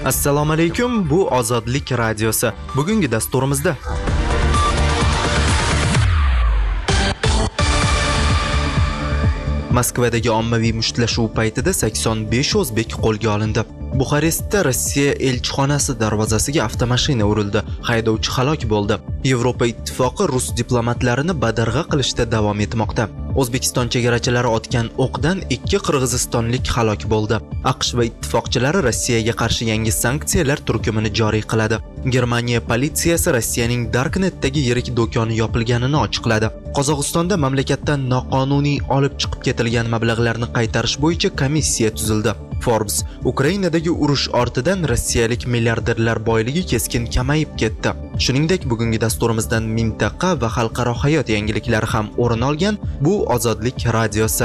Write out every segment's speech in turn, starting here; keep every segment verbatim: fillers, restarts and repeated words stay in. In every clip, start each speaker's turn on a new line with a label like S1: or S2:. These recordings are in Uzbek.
S1: Assalomu alaykum, bu Ozodlik radiosi. Bugungi dasturimizda Moskvadagi ommaviy mushtlashuv paytida sakson besh o'zbek qo'lga olindi. Buxarestda Rossiya elchixonasi darvozasiga avtomashina urildi. Haydovchi halok bo'ldi. Yevropa ittifoqi rus diplomatlarini badarg'a qilishda davom etmoqda. O'zbekiston chegarachilari otgan o'qdan ikki qirg'izistonlik halok bo'ldi. AQSh va ittifoqchilari Rossiyaga qarshi yangi sanksiyalar turkumini joriy qiladi. Germaniya politsiyasi Rossiyaning Darknetdagi yirik do'koni yopilganini ochiqladi. Qozog'istonda mamlakatdan noqonuniy olib chiqib ketilgan mablag'larni qaytarish bo'yicha komissiya tuzildi. Forbes: Ukrainadagi urush ortidan rossiyalik milliarderlar boyligi keskin kamayib ketdi. Shuningdek, bugungi dasturimizdan mintaqa va xalqaro hayot yangiliklari ham o'rin olgan. Bu Ozodlik radiosi.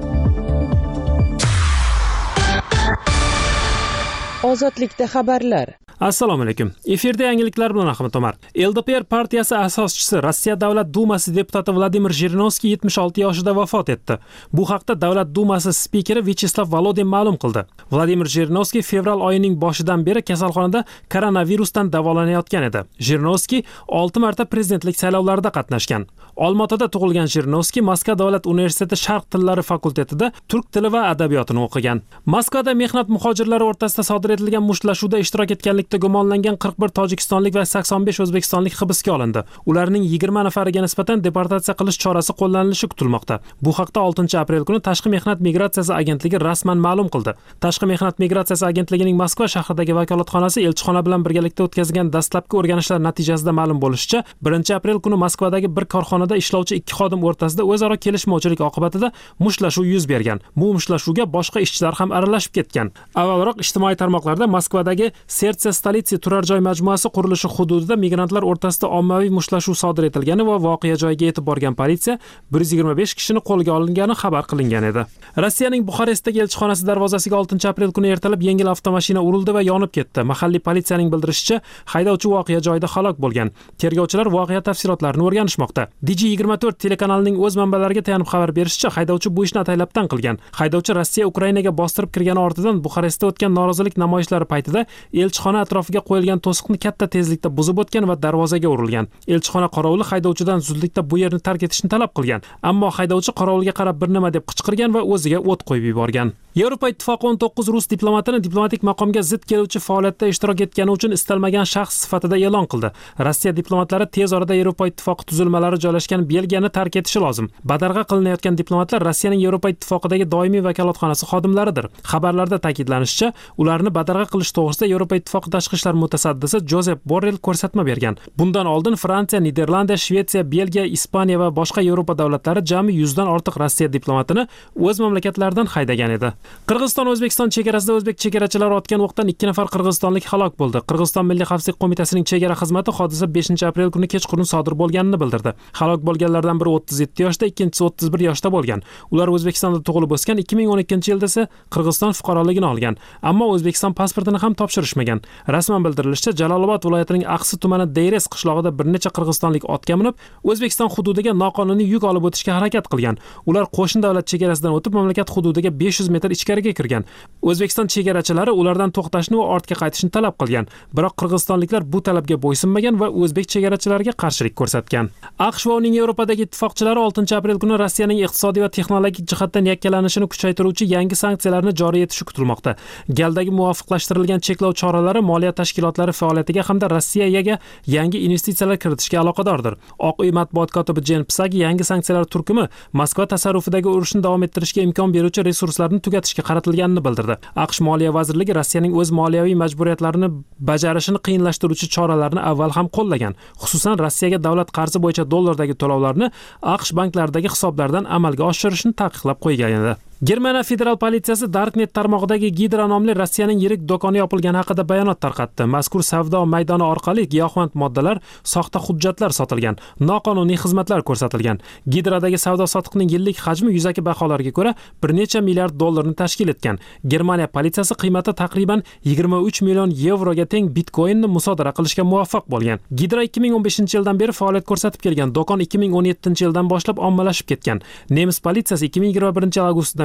S2: Ozodlikda xabarlar.
S3: Assalomu alaykum. Efirda yangiliklar bilan Ahmad Omar. L D P R partiyasi asoschisi Rossiya Davlat dumasi deputati Vladimir Zhirinovskiy yetmish olti yoshida vafot etdi. Bu haqda Davlat dumasi spikeri Vyacheslav Volodin ma'lum qildi. Vladimir Zhirinovskiy fevral oyining boshidan beri kasalxonada koronavirusdan davolanayotgan edi. Zhirinovskiy olti marta prezidentlik saylovlarida qatnashgan. Olmaotada tug'ilgan Zhirinovskiy Moskva davlat universiteti sharq tillari fakultetida turk tili va adabiyotini o'qigan. Moskvada mehnat muhojirlari o'rtasida sodir etilgan mushtlashuvda ishtirok etganlik gumonlangan qirq bir tojikistonlik va sakson besh o'zbekistonlik hibsga olindi. Ularning yigirma nafariga nisbatan deportatsiya qilish chorasi qo'llanilishi kutilmoqda. Bu haqda oltinchi aprel kuni Tashqi mehnat migratsiyasi agentligi rasman ma'lum qildi. Tashqi mehnat migratsiyasi agentligining Moskva shahridagi vakolatxonasi elchixona bilan birgalikda o'tkazgan dastlabki o'rganishlar natijasida ma'lum bo'lishicha, birinchi aprel kuni Moskvadagi bir korxonada ishlovchi ikki xodim o'rtasida o'zaro kelishmovchilik oqibatida mushlashuv yuz bergan. Bu mushtlashuvga boshqa ishchilar ham aralashib ketgan. Avvalroq ijtimoiy tarmoqlarda Moskvadagi Sertse Stolitsi turar joy majmuasi qurilishi hududida migrantlar o'rtasida ommaviy mushlashuv sodir etilgani va voqea joyiga yetib borgan politsiya bir yuz yigirma besh kishini qo'lga olingani xabar qilingan edi. Rossiyaning Buxarestdagi elchixonasi darvozasiga oltinchi aprel kuni ertalab yengil avtomashina urildi va yonib ketdi. Mahalliy politsiyaning bildirishicha, haydovchi voqea joyida halok bo'lgan. Tergovchilar voqea tafsilotlarini o'rganishmoqda. D J yigirma to'rt telekanalining o'z manbalariga tayanib xabar berishicha, haydovchi bu ishni ataylabdan qilgan. Haydovchi Rossiya Ukrainaga bostirib kirgani ortidan Buxarestda o'tgan norozilik namoyishlari paytida elchixona atrofiga qo'yilgan to'siqni katta tezlikda buzib o'tgan va darvozaga urilgan. Elchixona qorovuli haydovchidan zudlikda bu yerni tark etishni talab qilgan. Ammo haydovchi qorovulga qarab bir nima deb qichqirgan va o'ziga o't qo'yib yuborgan. Yevropa ittifoqi o'n to'qqiz rus diplomatini diplomatik maqomga zid keluvchi faoliyatda ishtirok etgani uchun istalmagan shaxs sifatida e'lon qildi. Rossiya diplomatlari tez orada Yevropa ittifoqi tuzilmalari joylashgan Belgiyani tark etishi lozim. Badarg'a qilinayotgan diplomatlar Rossiyaning Yevropa ittifoqidagi doimiy vakolatxonasi xodimlaridir. Xabarlarda ta'kidlanishicha, ularni badarg'a qilish to'g'risida Yevropa ittifoqi tashqi ishlar mutasaddisi Josep Borrell ko'rsatma bergan. Bundan oldin Fransiya, Niderlandiya, Shvetsiya, Belgiya, Ispaniya va boshqa Yevropa davlatlari jami yuz dan ortiq Rossiya diplomatini o'z mamlakatlaridan haydagan edi. Qirg'iziston-O'zbekiston chegarasida o'zbek chegarachilari otgan o'qdan ikki nafar qirg'izistonlik halok bo'ldi. Qirg'iziston Milliy xavfsizlik qo'mitasining chegara xizmati hodisa beshinchi aprel kuni kechqurun sodir bo'lganini bildirdi. Halok bo'lganlardan biri o'ttiz yetti yoshda, ikkinchisi o'ttiz bir yoshda bo'lgan. Ular O'zbekistonda tug'ilib o'sgan, ikki ming o'n ikkinchi yilda esa Qirg'iziston fuqaroligini olgan, ammo O'zbekiston pasportini ham topshirishmagan. Rasman bildirilishicha, Jalolobod viloyatining Aqsi tumani Deyres qishlog'ida bir necha qirg'izistonlik otga minib, O'zbekiston hududiga noqonuniy yuk olib o'tishga harakat qilgan. Ular qo'shni davlat chegarasidan o'tib, mamlakat hududiga besh yuz metr ichkariga kirgan. O'zbekiston chegarachilari ulardan to'xtashni va ortga qaytishni talab qilgan. Biroq qirg'izistonliklar bu talabga bo'ysunmagan va o'zbek chegarachilariga qarshilik ko'rsatgan. AQSh va uning Yevropadagi ittifoqchilari oltinchi aprel kuni Rossiyaning iqtisodiy va texnologik jihatdan yakkalanishini kuchaytiruvchi yangi sanksiyalarni joriy etishi kutilmoqda. Galdagi muvofiqlashtirilgan cheklov choralari moliya tashkilotlari faoliyatiga hamda Rossiyaga yangi investitsiyalar kiritishga aloqadordir. Oq uy matbuot kotibi Jen Psaki yangi sanksiyalar turkumi Moskva tasarrufidagi urushni davom ettirishga imkon beruvchi resurslarni tugatishga qaratilganini bildirdi. AQSh Moliya vazirligi Rossiyaning o'z moliyaviy majburiyatlarini bajarishini qiyinlashtiruvchi choralarni avval ham qo'llagan. Xususan, Rossiyaga davlat qarzi bo'yicha dollardagi to'lovlarni AQSh banklaridagi hisoblardan amalga oshirishni taqiqlab qo'ygan edi. Germaniya federal politsiyasi Darknet tarmog'idagi Gidra nomli Rossiyaning yirik do'koni yopilgani haqida bayonot tarqatdi. Mazkur savdo maydoni orqali giyohvand moddalar, soxta hujjatlar sotilgan, noqonuniy xizmatlar ko'rsatilgan. Gidradagi savdo-sotiqning yillik hajmi yuzaki baholarga ko'ra bir necha milliard dollarni tashkil etgan. Germaniya politsiyasi qiymati taqriban yigirma uch million yevroga teng bitcoinni musodara qilishga muvaffaq bo'lgan. Gidra ikki ming o'n beshinchi yildan beri faoliyat ko'rsatib kelgan do'kon ikki ming o'n yettinchi yildan boshlab ommalashib ketgan. Nemis politsiyasi ikki ming yigirma birinchi yil avgustdan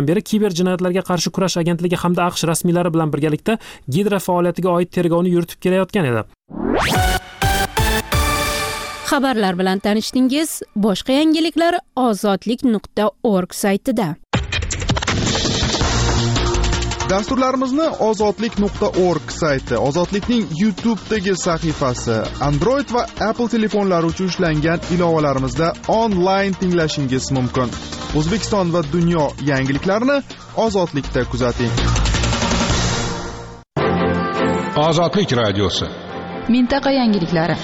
S3: beri kiber jinoyatlarga qarshi kurash agentligi hamda AQSh rasmiylari bilan birgalikda Gidra faoliyatiga oid tergovni yuritib kelayotgan edi.
S4: Xabarlar bilan tanishdingiz. Boshqa yangiliklar ozodlik nuqta org saytida.
S5: Dasturlarimizni ozodlik nuqta org sayti, Ozodlikning YouTube'dagi sahifasi, Android va Apple telefonlari uchun ishlangan ilovalarimizda onlayn tinglashingiz mumkin. O'zbekiston va dunyo yangiliklarini Ozodlikda kuzating.
S6: Ozodlik radiosi.
S7: Mintaqa yangiliklari.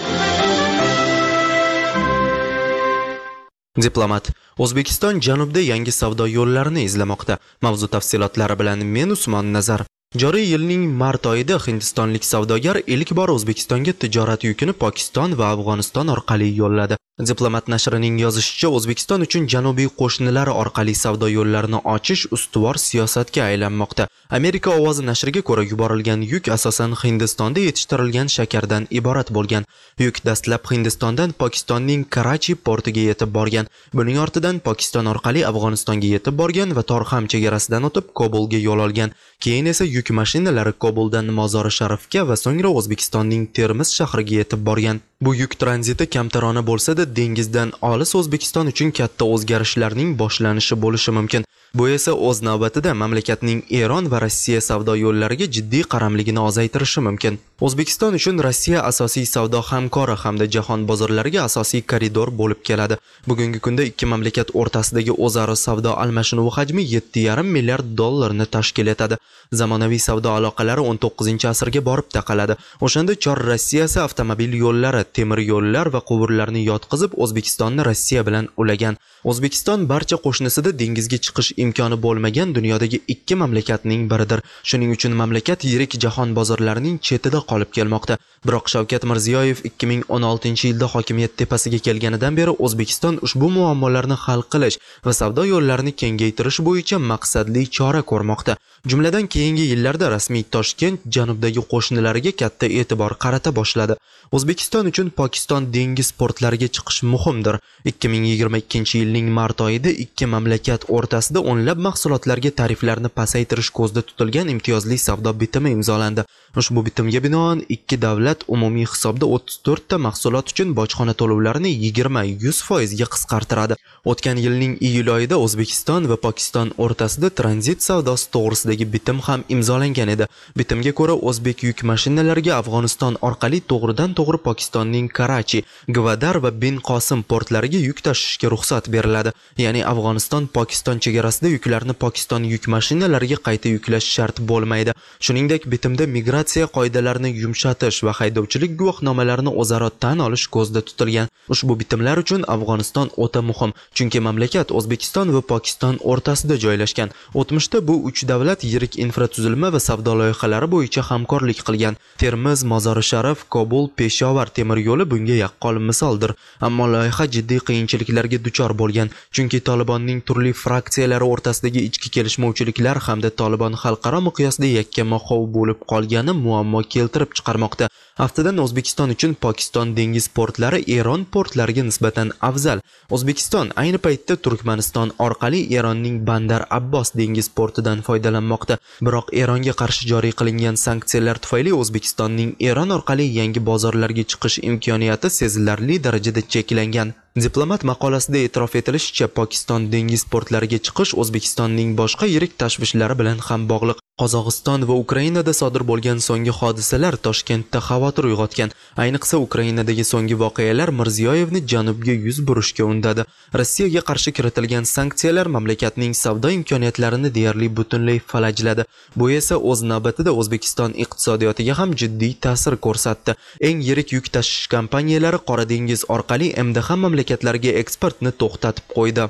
S1: Diplomat. O'zbekiston janubda yangi savdo yo'llarini izlamoqda. Mavzu tafsilotlari bilan men Usmon Nazar. Joriy yilning mart oyida hindistonlik savdogar ilk bor O'zbekistonga tijorat yukini Pokiston va Afg'oniston orqali yo'lladi. Diplomat nashrining yozishicha, O'zbekiston uchun janubiy qo'shnilar orqali savdo yo'llarini ochish ustuvor siyosatga aylanmoqda. Amerika ovozi nashriga ko'ra, yuborilgan yuk asosan Hindistonda yetishtirilgan shakardan iborat bo'lgan. Yuk dastlab Hindistondan Pokistonning Karachi portiga yetib borgan. Buning ortidan Pokiston orqali Afg'onistonga yetib borgan va Torxam chegarasidan o'tib Kobulga yo'l olgan. Keyin esa yuk mashinalari Kobuldan Mozori Sharifga va so'ngra O'zbekistonning Termiz shahriga yetib borgan. Bu yuk tranziti kamtarona bo'lsa-da, dengizdan olis O'zbekiston uchun katta o'zgarishlarning boshlanishi bo'lishi mumkin. Bu esa o'z navbatida mamlakatning Eron va Rossiya savdo yo'llariga jiddiy qaramligini ozaytirishi mumkin. O'zbekiston uchun Rossiya asosiy savdo hamkori hamda jahon bozorlariga asosiy koridor bo'lib keladi. Bugungi kunda ikki mamlakat o'rtasidagi o'zaro savdo almashinuvi hajmi yetti yarim milliard dollarni tashkil etadi. Zamonaviy savdo aloqalari o'n to'qqizinchi asrga borib taqaladi. O'shanda Chor Rossiyasi avtomobil yo'llari, temir yo'llar va quvurlarni yotqizib O'zbekistonni Rossiya bilan ulagan. O'zbekiston barcha qo'shnisida dengizga chiqish imkoni bo'lmagan dunyodagi ikki mamlakatning biridir. Shuning uchun mamlakat yirik jahon bozorlarining chetida qolib kelmoqda. Biroq Shavkat Mirziyoyev ikki ming o'n oltinchi yilda hokimiyat tepasiga kelganidan beri O'zbekiston ushbu muammolarni hal qilish va savdo yo'llarini kengaytirish bo'yicha maqsadli chora ko'rmoqda. Jumladan keyingi yillarda rasmiy Toshkent janubdagi qo'shnilariga katta e'tibor qarata boshladi. O'zbekiston uchun Pokiston dengiz portlariga chiqish muhimdir. ikki ming yigirma ikkinchi yilning mart oyida ikki mamlakat o'rtasida o'nlab mahsulotlarga tariflarni pasaytirish ko'zda tutilgan imtiyozli savdo bitimi imzolandi. Ushbu bitimga binoan ikki davlat umumiy hisobda o'ttiz to'rt ta mahsulot uchun bojxona to'lovlarini yigirma yuz foiz ga qisqartiradi. O'tgan yilning iyul oyida O'zbekiston va Pokiston o'rtasida tranzit savdosi to'g'risidagi bitim ham imzolangan edi. Bitimga ko'ra o'zbek yuk mashinalariga Afg'oniston orqali to'g'ridan to'g'ri Pokistonning Karachi, Gvadar va Bin Qosim portlariga yuk tashishga ruxsat beriladi. Ya'ni Afg'oniston Pokiston chegarasida yuklarni Pokiston yuk mashinalariga qayta yuklash shart bo'lmaydi. Shuningdek, bitimda migratsiya qoidalarini yumshatish va haydovchilik guvohnomalarini o'zaro tan olish ko'zda tutilgan. Ushbu bitimlar uchun Afg'oniston o'ta muhim, chunki mamlakat O'zbekiston va Pokiston o'rtasida joylashgan. O'tmishda bu uch davlat yirik infratuzilma va savdo loyihalari bo'yicha hamkorlik qilgan. Termiz, Mozori Sharif, Kobul, Peshovar temir yo'li bunga yaqqol misoldir. Ammo loyiha jiddiy qiyinchiliklarga duchor bo'lgan, chunki Tolibonning turli fraksiyalari o'rtasidagi ichki kelishmovchiliklar hamda Tolibon xalqaro miqyosda yakkama-xov bo'lib qolgani muammo keltirib chiqarmoqda. Aftidan O'zbekiston uchun Pokiston dengiz portlari Eron portlariga nisbatan afzal. O'zbekiston ayni paytda Turkmaniston orqali Eronning Bandar Abbos dengiz portidan foydalanmoqda. Biroq Eronga qarshi joriy qilingan sanksiyalar tufayli O'zbekistonning Eron orqali yangi bozorlarga chiqish imkoniyati sezilarli darajada cheklangan. Diplomat maqolasida e'tirof etilishicha, Pokiston dengiz portlariga chiqish O'zbekistonning boshqa yirik tashvishlari bilan ham bog'liq. Qozog'iston va Ukrainada sodir bo'lgan so'nggi hodisalar Toshkentda xavotir uyg'otgan. Ayniqsa Ukrainadagi so'nggi voqealar Mirziyoyevni janubga yuz burishga undadi. Rossiyaga qarshi kiritilgan sanksiyalar mamlakatning savdo imkoniyatlarini deyarli butunlay falajladi. Bu esa o'z navbatida O'zbekiston iqtisodiyotiga ham jiddiy ta'sir ko'rsatdi. Eng yirik yuk tashish kompaniyalari Qora dengiz orqali M D H mamlakatlarga eksportni to'xtatib qo'ydi.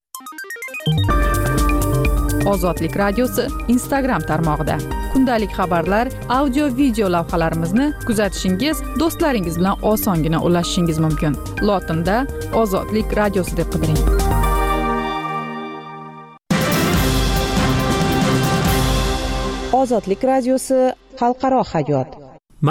S7: Ozodlik radiosi Instagram tarmog'ida kundalik xabarlar, audio video lavhalarimizni kuzatishingiz, do'stlaringiz bilan osongina ulashishingiz mumkin. Lotinda Ozodlik radiosi deb qidiring.
S2: Ozodlik radiosi xalqaro hayot.
S3: Manba: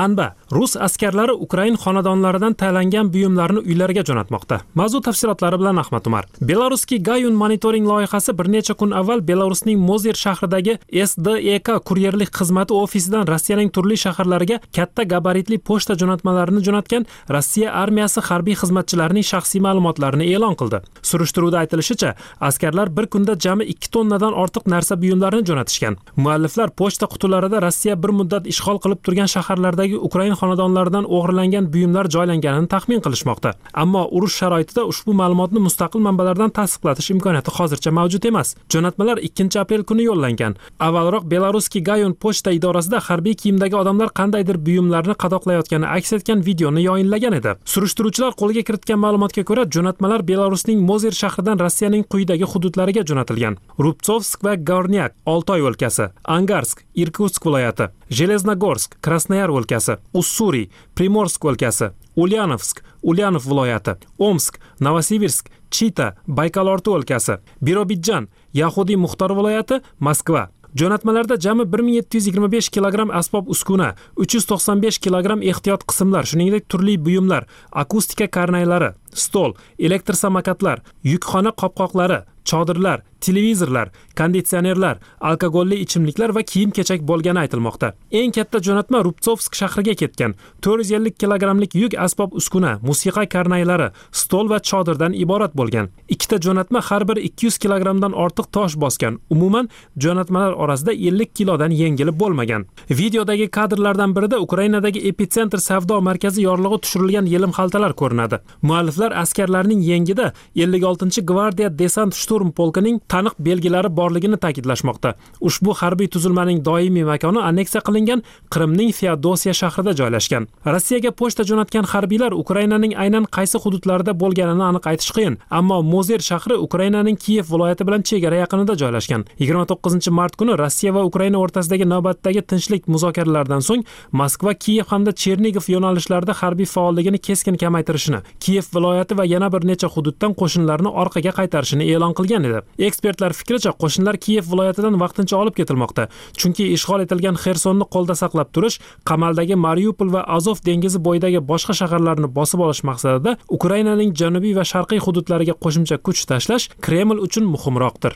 S3: Rus askarlari Ukrain xonadonlaridan tayinlangan buyumlarni uylariga jo'natmoqda. Mavzu tafsilotlari bilan Ahmad Umar. Belarusski Gayun monitoring loyihasi bir necha kun avval Belarusning Mozer shahridagi S D E K kuryerlik xizmati ofisidan Rossiyaning turli shaharlariga katta gabaritli pochta jo'natmalarini jo'natgan Rossiya armiyasi harbiy xizmatchilarining shaxsiy ma'lumotlarini e'lon qildi. Surishtiruvda aytilishicha, askarlar bir kunda jami ikki tonnadan ortiq narsa buyumlarini jo'natishgan. Mualliflar pochta qutularida Rossiya bir muddat ishg'ol qilib turgan shaharlardagi Ukrain xonadonlaridan o'g'irlangan buyumlar joylanganini taxmin qilishmoqda. Ammo urush sharoitida ushbu ma'lumotni mustaqil manbalardan tasdiqlatish imkoniyati hozircha mavjud emas. Jo'natmalar ikkinchi aprel kuni yo'llangan. Avvalroq Belarusski Gayun pochta idorasida harbiy kiyimdagi odamlar qandaydir buyumlarni qadoqlayotgani aks etgan videoni yoyinlagan edi. Surishtiruvchilar qo'lga kiritgan ma'lumotga ko'ra, jo'natmalar Belarusning Mozer shahridan Rossiyaning quyidagi hududlariga jo'natilgan: Rubtsovsk va Gornyak, Oltoy o'lkasi, Angarsk, Irkutsk viloyati, Железногорск, Krasnoyar o'lkasi, Ussuriy, Primorsk o'lkasi, Ulyanovsk, Ulyanov viloyati, Omsk, Novosibirsk, Chita, Baykalorti o'lkasi, Birobidjan, Yahudiy Muxtor viloyati, Moskva. Jo'natmalarda jami bir ming yetti yuz yigirma besh kilogramm asbob uskuna, uch yuz to'qson besh kilogramm ehtiyot qismlar, shuningdek turli buyumlar, akustika karnaylari, stol, elektr samokatlar, yukxona qopqoqlari, chodirlar, televizorlar, konditsionerlar, alkogolli ichimliklar va kiyim-kechak bo'lgani aytilmoqda. Eng katta jo'natma Rubtsovsk shahriga ketgan. to'rt yuz ellik kilogrammlik yuk asbob uskuna, musiqa karnaylari, stol va chodirdan iborat bo'lgan. Ikkita jo'natma har bir ikki yuz kilogrammdan ortiq tosh bosgan. Umuman jo'natmalar orasida ellik kilodan yengili bo'lmagan. Videodagi kadrlardan birida Ukrainadagi epitsentr savdo markazi yorlig'i tushirilgan yelim xaltalar ko'rinadi. Mualliflar askarlarning yengida ellik oltinchi gvardiya desant shturm polkining taniq belgilari borligini ta'kidlashmoqda. Ushbu harbiy tuzilmaning doimiy makoni anneksiya qilingan Qrimning Feodosiya shahrida joylashgan. Rossiyaga pochta jo'natgan harbiylar Ukrainaning aynan qaysi hududlarida bo'lganini aniq aytish qiyin, ammo Mozer shahri Ukrainaning Kiyev viloyati bilan chegara yaqinida joylashgan. yigirma to'qqizinchi mart kuni Rossiya va Ukraina o'rtasidagi navbatdagi tinchlik muzokaralaridan so'ng Moskva, Kiyev hamda Chernigov yo'nalishlarida harbiy faolligini keskin kamaytirishini, Kiyev viloyati va yana bir necha hududdan qo'shinlarni orqaga qaytarishini e'lon qilgan edi. Ekspertlar fikricha, qo'shinlar Kiyev viloyatidan vaqtincha olib ketilmoqda, chunki ishg'ol etilgan Xersonni qo'lda saqlab turish, qamaldagi Mariupol va Azov dengizi bo'yidagi boshqa shaharlarni bosib olish maqsadida Ukrainaning janubiy va sharqiy hududlariga qo'shimcha kuch tashlash Kreml uchun muhimroqdir.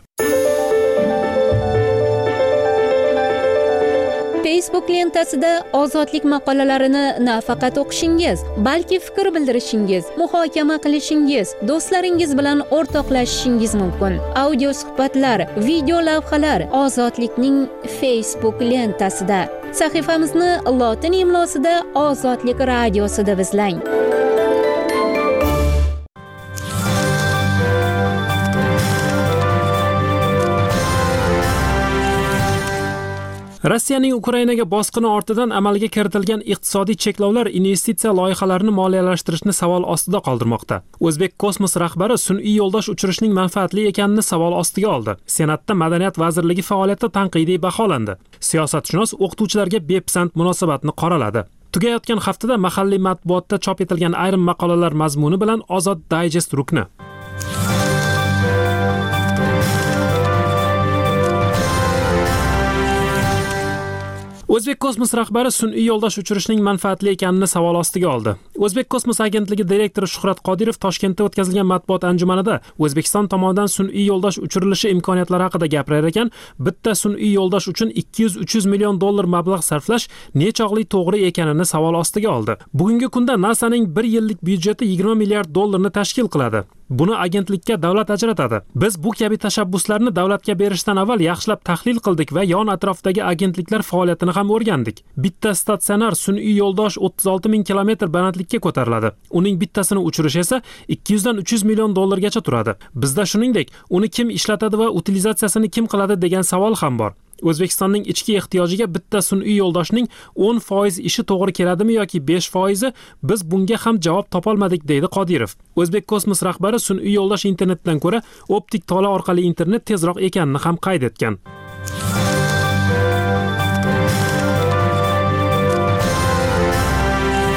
S4: Facebook lentasida ozodlik maqolalarini nafaqat o'qishingiz, balki fikr bildirishingiz, muhokama qilishingiz, do'stlaringiz bilan o'rtoqlashishingiz mumkin. Audio suhbatlar, video lavhalar Ozodlikning Facebook lentasida. Sahifamizni lotin imlosida Ozodlik radiosida izlang.
S3: Rossiyaning Ukrainaga bosqini ortidan amalga kiritilgan iqtisodiy cheklovlar investitsiya loyihalarini moliyalashtirishni savol ostida qoldirmoqda. O'zbek kosmos rahbari sun'iy yo'ldosh uchirishning manfaatli ekanini savol ostiga oldi. Senatda Madaniyat vazirligi faoliyati tanqidiy baholandi. Siyosatshunos o'qituvchilarga bepisand munosabatni qoraladi. Tugayotgan haftada mahalliy matbuotda chop etilgan ayrim maqolalar mazmuni bilan Ozod Digest rukni. O'zbek kosmos rahbari sun'iy yo'ldosh uchirishning manfaatli ekanini savol ostiga oldi. O'zbek kosmos agentligi direktori Shuhrat Qodirov Toshkentda o'tkazilgan matbuot anjumanida O'zbekiston tomonidan sun'iy yo'ldosh uchirilishi imkoniyatlari haqida gapirar ekan, bitta sun'iy yo'ldosh uchun ikki yuz uch yuz million dollar mablag' sarflash nechog'li to'g'ri ekanini savol ostiga oldi. Bugungi kunda NASAning bir yillik byudjeti yigirma milliard dollarni tashkil qiladi. Buni agentlikka davlat ajratadi. Biz bu kabi tashabbuslarni davlatga berishdan avval yaxshilab tahlil qildik va yon atrofdagi agentliklar faoliyatini ham o'rgandik. Bitta statsionar sun'iy yo'ldosh o'ttiz olti ming kilometr balandlikka ko'tariladi. Uning bittasini uchirish esa ikki yuz dan uch yuz million dollargacha turadi. Bizda shuningdek, uni kim ishlatadi va utilizatsiyasini kim qiladi degan savol ham bor. O'zbekistonning ichki ehtiyojiga bitta sun'iy yo'ldoshning o'n foiz ishi to'g'ri keladimi yoki besh foizi, biz bunga ham javob topolmadik, deydi Qodirov. O'zbek kosmos rahbari sun'iy yo'ldosh internetdan ko'ra optik tola orqali internet tezroq ekanini ham qayd etgan.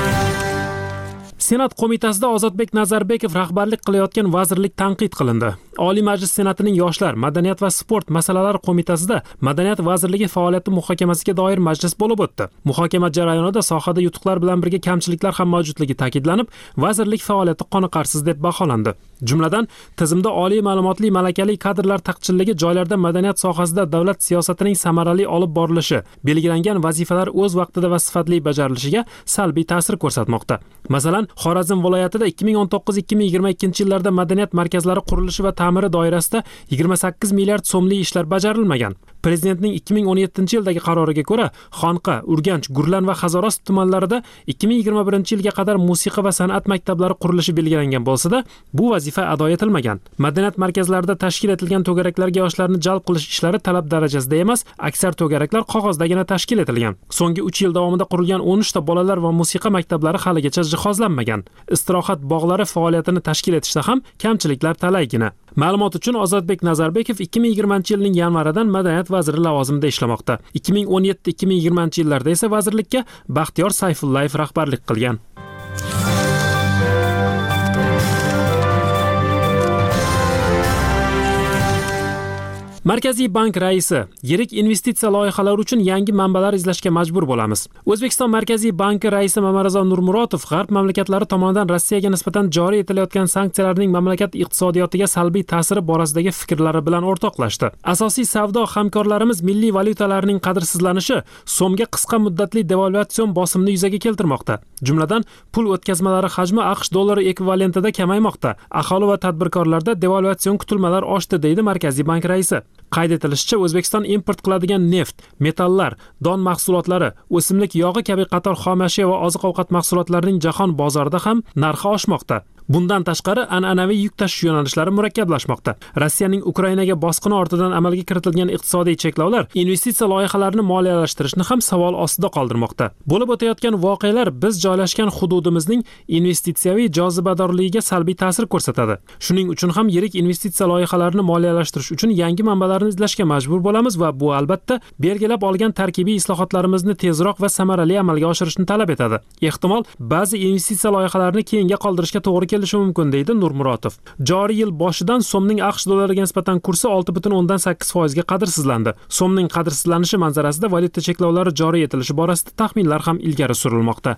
S3: Senat qo'mitasida Ozodbek Nazarbekov rahbarlik qilayotgan vazirlik tanqid qilindi. Oliy Majlis Senatining Yoshlar, madaniyat va sport masalalari qo'mitasida Madaniyat vazirligi faoliyati muhokamasiga doir majlis bo'lib o'tdi. Muhokama jarayonida sohada yutuqlar bilan birga kamchiliklar ham mavjudligi ta'kidlanib, vazirlik faoliyati qoniqarsiz deb baholandi. Jumladan, tizimda oliy ma'lumotli malakali kadrlar taqchilligi, joylarda madaniyat sohasida davlat siyosatining samarali olib borilishi, belgilangan vazifalar o'z vaqtida va sifatli bajarilishiga salbiy ta'sir ko'rsatmoqda. Masalan, Xorazm viloyatida ikki ming o'n to'qqiz ikki ming yigirma ikkinchi yillarda madaniyat markazlari qurilishi va ta'miri doirasida yigirma sakkiz milliard so'mlik ishlar bajarilmagan. Prezidentning ikki ming o'n yettinchi yildagi qaroriga ko'ra, Xonqa, Urganch, Gurlan va Hazorast tumanlarida ikki ming yigirma birinchi yilga qadar musiqa va san'at maktablari qurilishi belgilangan bo'lsa-da, bu vazifa ado etilmagan. Madaniyat markazlarida tashkil etilgan to'garaklarga yoshlarni jalb qilish ishlari talab darajasida emas, aksar to'garaklar qog'ozdagina tashkil etilgan. So'nggi uch yil davomida qurilgan o'n uchta bolalar va musiqa maktablari haligacha jihozlanmagan. Istirohat bog'lari faoliyatini tashkil etishda ham kamchiliklar talaygina. Ma'lumot uchun Ozodbek Nazarbekov ikki ming yigirmanchi yilning yanvaridan madaniyat vaziri lavozimida ishlamoqda. ikki ming o'n yetti ikki ming yigirmanchi yillarda esa vazirlikka Baxtiyor Sayfullayev rahbarlik qilgan. Markaziy bank raisi: yirik investitsiya loyihalari uchun yangi manbalar izlashga majbur bo'lamiz. O'zbekiston Markaziy banki raisi Mamarazo Nurmuratov G'arb mamlakatlari tomonidan Rossiyaga nisbatan joriy etilayotgan sanksiyalarning mamlakat iqtisodiyotiga salbiy ta'siri borasidagi fikrlari bilan o'rtoqlashdi. Asosiy savdo hamkorlarimiz milliy valyutalarning qadrsizlanishi so'mga qisqa muddatli devalvatsiyon bosimini yuzaga keltirmoqda. Jumladan, pul o'tkazmalari hajmi AQSh dollari ekvivalentida kamaymoqda. Aholi va tadbirkorlarda devalvatsion kutilmalar oshdi, deydi Markaziy bank raisi. Qayd etilishicha, O'zbekiston import qiladigan neft, metallar, don mahsulotlari, o'simlik yog'i kabi qator xomashyo va oziq-ovqat mahsulotlarining jahon bozorida ham narxi oshmoqda. Bundan tashqari, an'anaviy yuk tashish yo'nalishlari murakkablashmoqda. Rossiyaning Ukrainaga bosqini ortidan amalga kiritilgan iqtisodiy cheklovlar investitsiya loyihalarini moliyalashtirishni ham savol ostida qoldirmoqda. Bo'lib o'tayotgan voqealar biz joylashgan hududimizning investitsiyaviy jozibadorligiga salbiy ta'sir ko'rsatadi. Shuning uchun ham yirik investitsiya loyihalarini moliyalashtirish uchun yangi manbalarni izlashga majbur bo'lamiz va bu albatta belgilab olgan tarkibiy islohotlarimizni tezroq va samarali amalga oshirishni talab etadi. Ehtimol, ba'zi investitsiya loyihalarini keyinga qoldirishga to'g'ri kelishi mumkin, deydi Nurmuratov. Joriy yil boshidan so'mning AQSh dollariga nisbatan kursi olti butun o'ndan sakkiz foiz ga qadrsizlandi. So'mning qadrsizlanishi manzarasida valyuta cheklovlari joriy etilishi borasida taxminlar ham ilgari surilmoqda.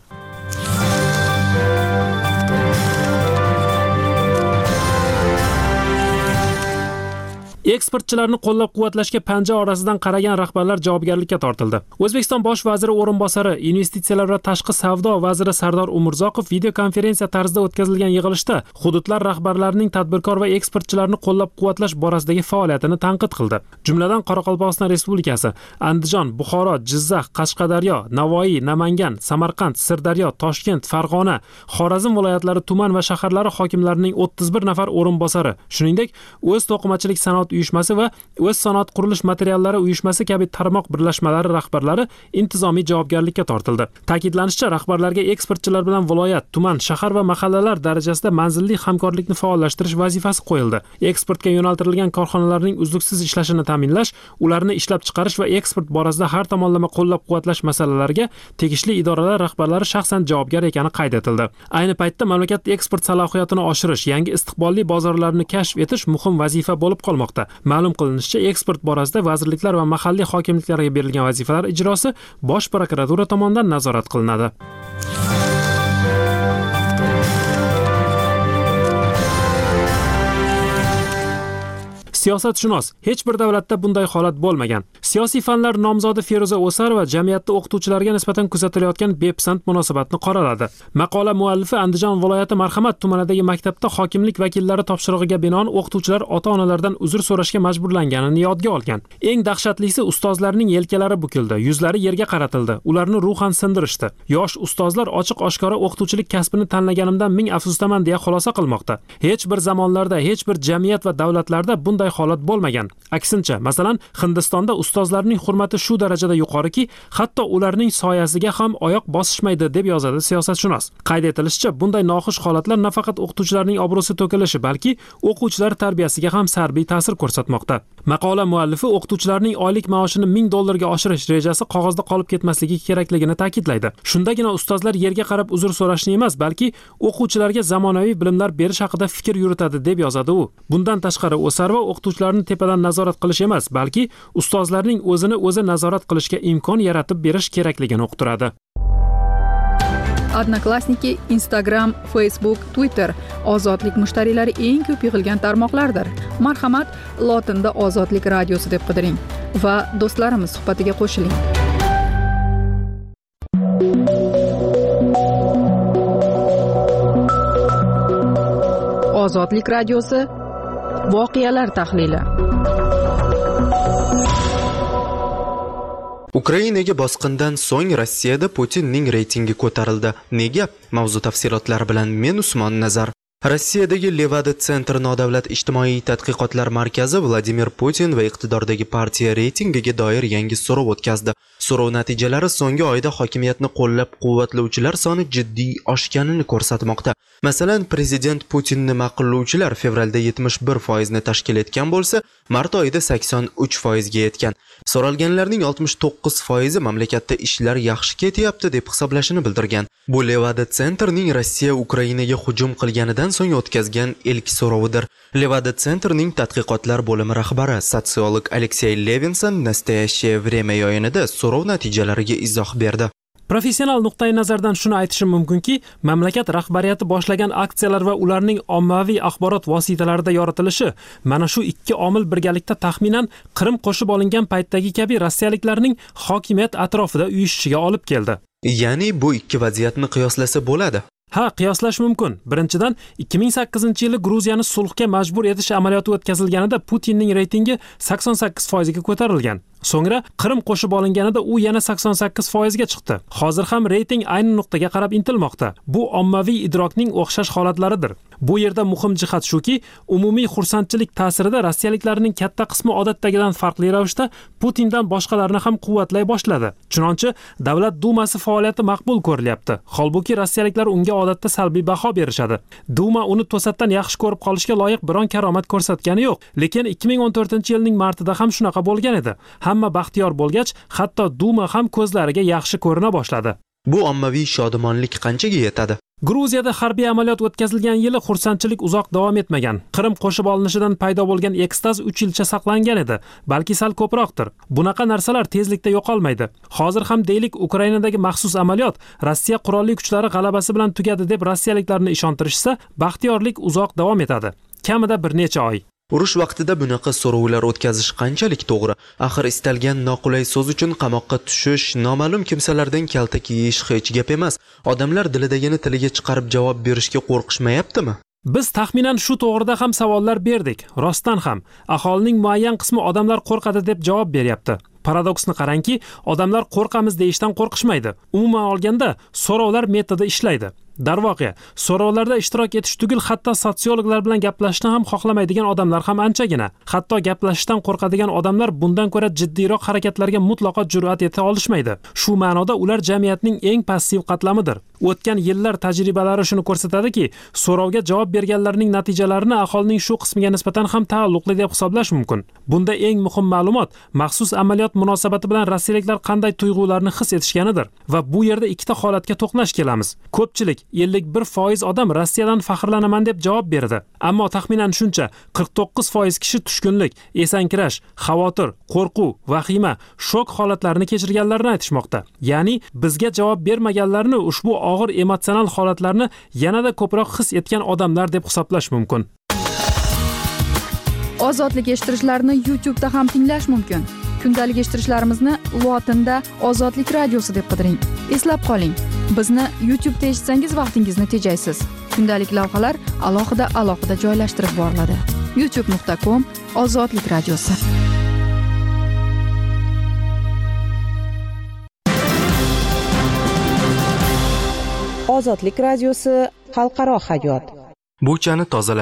S3: Eksportchilarni qo'llab-quvvatlashga panja orasidan qaragan rahbarlar javobgarlikka tortildi. O'zbekiston bosh vaziri o'rinbosari, investitsiyalar va tashqi savdo vaziri Sardor Umurzoqov video konferensiya tarzida o'tkazilgan yig'ilishda hududlar rahbarlarining tadbirkor va eksportchilarni qo'llab-quvvatlash borasidagi faoliyatini tanqid qildi. Jumladan, Qoraqalpog'iston Respublikasi, Andijon, Buxoro, Jizzax, Qashqadaryo, Navoiy, Namangan, Samarqand, Sirdaryo, Toshkent, Farg'ona, Xorazm viloyatlari tuman va shaharlari hokimlarining o'ttiz bir nafar o'rinbosari, shuningdek, o'z to'qimachilik sanoat uyushmasi va o'z sanoat qurilish materiallari uyushmasi kabi tarmoq birlashmalari rahbarlari intizomiy javobgarlikka tortildi. Ta'kidlanishicha, rahbarlarga eksportchilar bilan viloyat, tuman, shahar va mahallalar darajasida manzilli hamkorlikni faollashtirish vazifasi qo'yildi. Eksportga yo'naltirilgan korxonalarning uzluksiz ishlashini ta'minlash, ularni ishlab chiqarish va eksport borasida har tomonlama qo'llab-quvvatlash masalalariga tegishli idoralar rahbarlari shaxsan javobgar ekani qayd etildi. Ayni paytda mamlakat eksport salohiyatini oshirish, yangi istiqbolli bozorlarni kashf etish muhim vazifa bo'lib qolmoqda. Ma'lum qilinishicha, eksport borasida vazirliklar va mahalliy hokimliklarga berilgan vazifalar ijrosi Bosh prokuratura tomonidan nazorat qilinadi. Siyosatshunos: hech bir davlatda bunday holat bo'lmagan. Siyosiy fanlar nomzodi Feruza O'sarova jamiyatda o'qituvchilarga nisbatan kuzatilayotgan bepisand munosabatni qoraladi. Maqola muallifi Andijon viloyati Marhamat tumanidagi maktabda hokimlik vakillari topshirig'iga binoan o'qituvchilar ota-onalardan uzr so'rashga majburlanganini yodga olgan. Eng dahshatlisi, ustozlarning yelkalari bukildi, yuzlari yerga qaratildi, ularni ruhan sindirishdi. Yosh ustozlar ochiq-oshkora o'qituvchilik kasbini tanlaganimdan ming afsusdaman deya xulosa qilmoqda. Hech bir zamonlarda, hech bir jamiyat va davlatlarda bunday holat bo'lmagan. Aksincha, masalan, Hindistonda ustozlarning hurmati shu darajada yuqoriki, hatto ularning soyasiga ham oyoq bosishmaydi deb yozadi siyosatshunos. Qayd etilishicha, bunday noxush holatlar nafaqat o'qituvchilarning obro'si to'kilishi, balki o'quvchilar tarbiyasiga ham salbiy ta'sir ko'rsatmoqda. Maqola muallifi o'qituvchilarning oylik maoshini ming dollarga oshirish rejasi qog'ozda qolib ketmasligi kerakligini ta'kidlaydi. Shundagina ustozlar yerga qarab uzr so'rashni emas, balki o'quvchilarga zamonaviy bilimlar berish haqida fikr yuritadi deb yozadi u. Bundan tashqari, O'sarva o'qituvchilarni tepadan nazorat qilish emas, balki ustozlarning o'zini o'zi nazorat qilishga imkon yaratib berish kerakligini uqtiradi.
S7: Odnoklassniki, Instagram, Facebook, Twitter ozodlik mushtariylari eng ko'p yig'ilgan tarmoqlardir. Marhamat, lotinda Ozodlik radiosi deb qidiring va do'stlarimiz suhbatiga qo'shiling. Ozodlik radiosi voqealar tahlili.
S1: Ukrainaga bosqindan so'ng Rossiyada Putinning reytingi ko'tarildi. Nega? Mavzu tafsilotlari bilan men Usmon Nazar. Rossiyadagi Levada Center nodavlat ijtimoiy tadqiqotlar markazi Vladimir Putin va iqtidordagi partiya reytingiga doir yangi so'rov o'tkazdi. So'rov natijalari so'nggi oyda hokimiyatni qo'llab-quvvatlovchilar soni jiddiy oshganini ko'rsatmoqda. Masalan, prezident Putinni ma'qullovchilar fevralda yetmish bir foiz ni tashkil etgan bo'lsa, mart oyida sakson uch foiz ga yetgan. So'ralganlarning oltmish to'qqiz foizi mamlakatda ishlar yaxshi ketyapti deb hisoblashini bildirgan. Bu Levada Centerning Rossiya Ukrainaga hujum qilganidan so'ng o'tkazgan ilk so'rovidir. Levada Centerning tadqiqotlar bo'limi rahbari, sotsiolog Aleksey Levinson Nastoящее время yo'yinida so'rov natijalariga izoh berdi.
S3: Professional nuqtai nazardan shuni aytishim mumkinki, mamlakat rahbariyati boshlagan aksiyalar va ularning ommaviy axborot vositalarida yoritilishi mana shu ikki omil birgalikda taxminan Qrim qo'shib olingan paytdagi kabi rossiyaliklarning hokimiyat atrofida uyushishiga olib keldi.
S1: Ya'ni bu ikki vaziyatni qiyoslasa bo'ladi.
S3: Ha, qiyoslash mumkin. Birinchidan, ikki ming sakkizinchi yili Gruziyani sulhga majbur etish amaliyoti o'tkazilganida Putinning reytingi sakson sakkiz foiz ga ko'tarilgan. So'ngra Qrim qo'shib olinganida u yana sakson sakkiz foiz ga chiqdi. Hozir ham reyting ayni nuqtaga qarab intilmoqda. Bu ommaviy idrokning o'xshash holatlaridir. Bu yerda muhim jihat shuki, umumiy xursandchilik ta'sirida rossiyaliklarning katta qismi odatdagidan farqli ravishda Putindan boshqalarni ham quvvatlay boshladi. Chunonchi Davlat Dumasi faoliyati maqbul ko'rilyapti. Holbuki rossiyaliklar unga odatda salbiy baho berishadi. Duma uni to'satdan yaxshi ko'rib qolishga loyiq biron karomat ko'rsatgani yo'q. Lekin ikki ming o'n to'rtinchi yilning martida ham shunaqa bo'lgan edi. Hamma baxtiyor bo'lgach, hatto Duma ham ko'zlariga yaxshi ko'rina boshladi.
S1: Bu ommaviy shodumonlik qanchaga yetadi?
S3: Gruziyada harbiy amaliyot o'tkazilgan yili xursandchilik uzoq davom etmagan. Qrim qo'shib olinishidan paydo bo'lgan ekstaz uch yilcha saqlangan edi, balki sal ko'proqdir. Bunaqa narsalar tezlikda yo'qolmaydi. Hozir ham deylik, Ukrainadagi maxsus amaliyot Rossiya qurolli kuchlari g'alabasi bilan tugadi deb rossiyaliklarni ishontirishsa, baxtiyorlik uzoq davom etadi. Kamida bir necha oy.
S1: Urush vaqtida bunaqa so'rovlar o'tkazish qanchalik to'g'ri? Axir istalgan noqulay so'z uchun qamoqqa tushish, noma'lum kimsalardan kaltak yeyish hech gap emas. Odamlar dilidagini tiliga chiqarib javob berishga qo'rqishmayaptimi?
S3: Biz taxminan shu to'g'rida ham savollar berdik. Rostdan ham aholining muayyan qismi odamlar qo'rqadi deb javob beryapti. Paradoksni qarangki, odamlar qo'rqamiz deyishdan qo'rqishmaydi. Umuman olganda, so'rovlar metodi ishlaydi. Darvoqe, so'rovlarda ishtirok etish tugul hatto sotsiologlar bilan gaplashishni ham xohlamaydigan odamlar ham anchagina. Hatto gaplashishdan qo'rqadigan odamlar bundan ko'ra jiddiyroq harakatlarga mutlaqo jur'at eta olishmaydi. Shu ma'noda ular jamiyatning eng passiv qatlamidir. O'tgan yillar tajribalari shuni ko'rsatadiki, so'rovga javob berganlarning natijalarini aholining shu qismiga nisbatan ham taalluqli deb hisoblash mumkin. Bunda eng muhim ma'lumot maxsus amaliyot munosabati bilan rossiyaliklar qanday tuyg'ularni his etishganidir. Va bu yerda ikkita holatga to'qnash kelamiz. Ko'pchilik ellik bir foiz odam Rossiyadan faxrlanaman deb javob berdi. Ammo taxminan shuncha qirq to'qqiz foiz kishi tushkunlik, esankirash, xavotir, qo'rquv, vahima, shok holatlarini kechirganlarini aytishmoqda. Ya'ni bizga javob bermaganlarni ushbu og'ir emotsional holatlarni yanada ko'proq his etgan odamlar deb hisoblash mumkin.
S7: Ozodlik eshittirishlarni YouTube da ham tinglash mumkin. Kundalik eshittirishlarimizni lotinda Ozodlik radiosi deb qidiring. Eslab qoling, bizni YouTube da eshitsangiz vaqtingizni tejaysiz. Kundalik lavhalar alohida alohida joylashtirib boriladi. youtube nuqta com Ozodlik radiosi.
S2: Ozodlik radiosi xalqaro hayot.
S1: Bo'chani tozalash.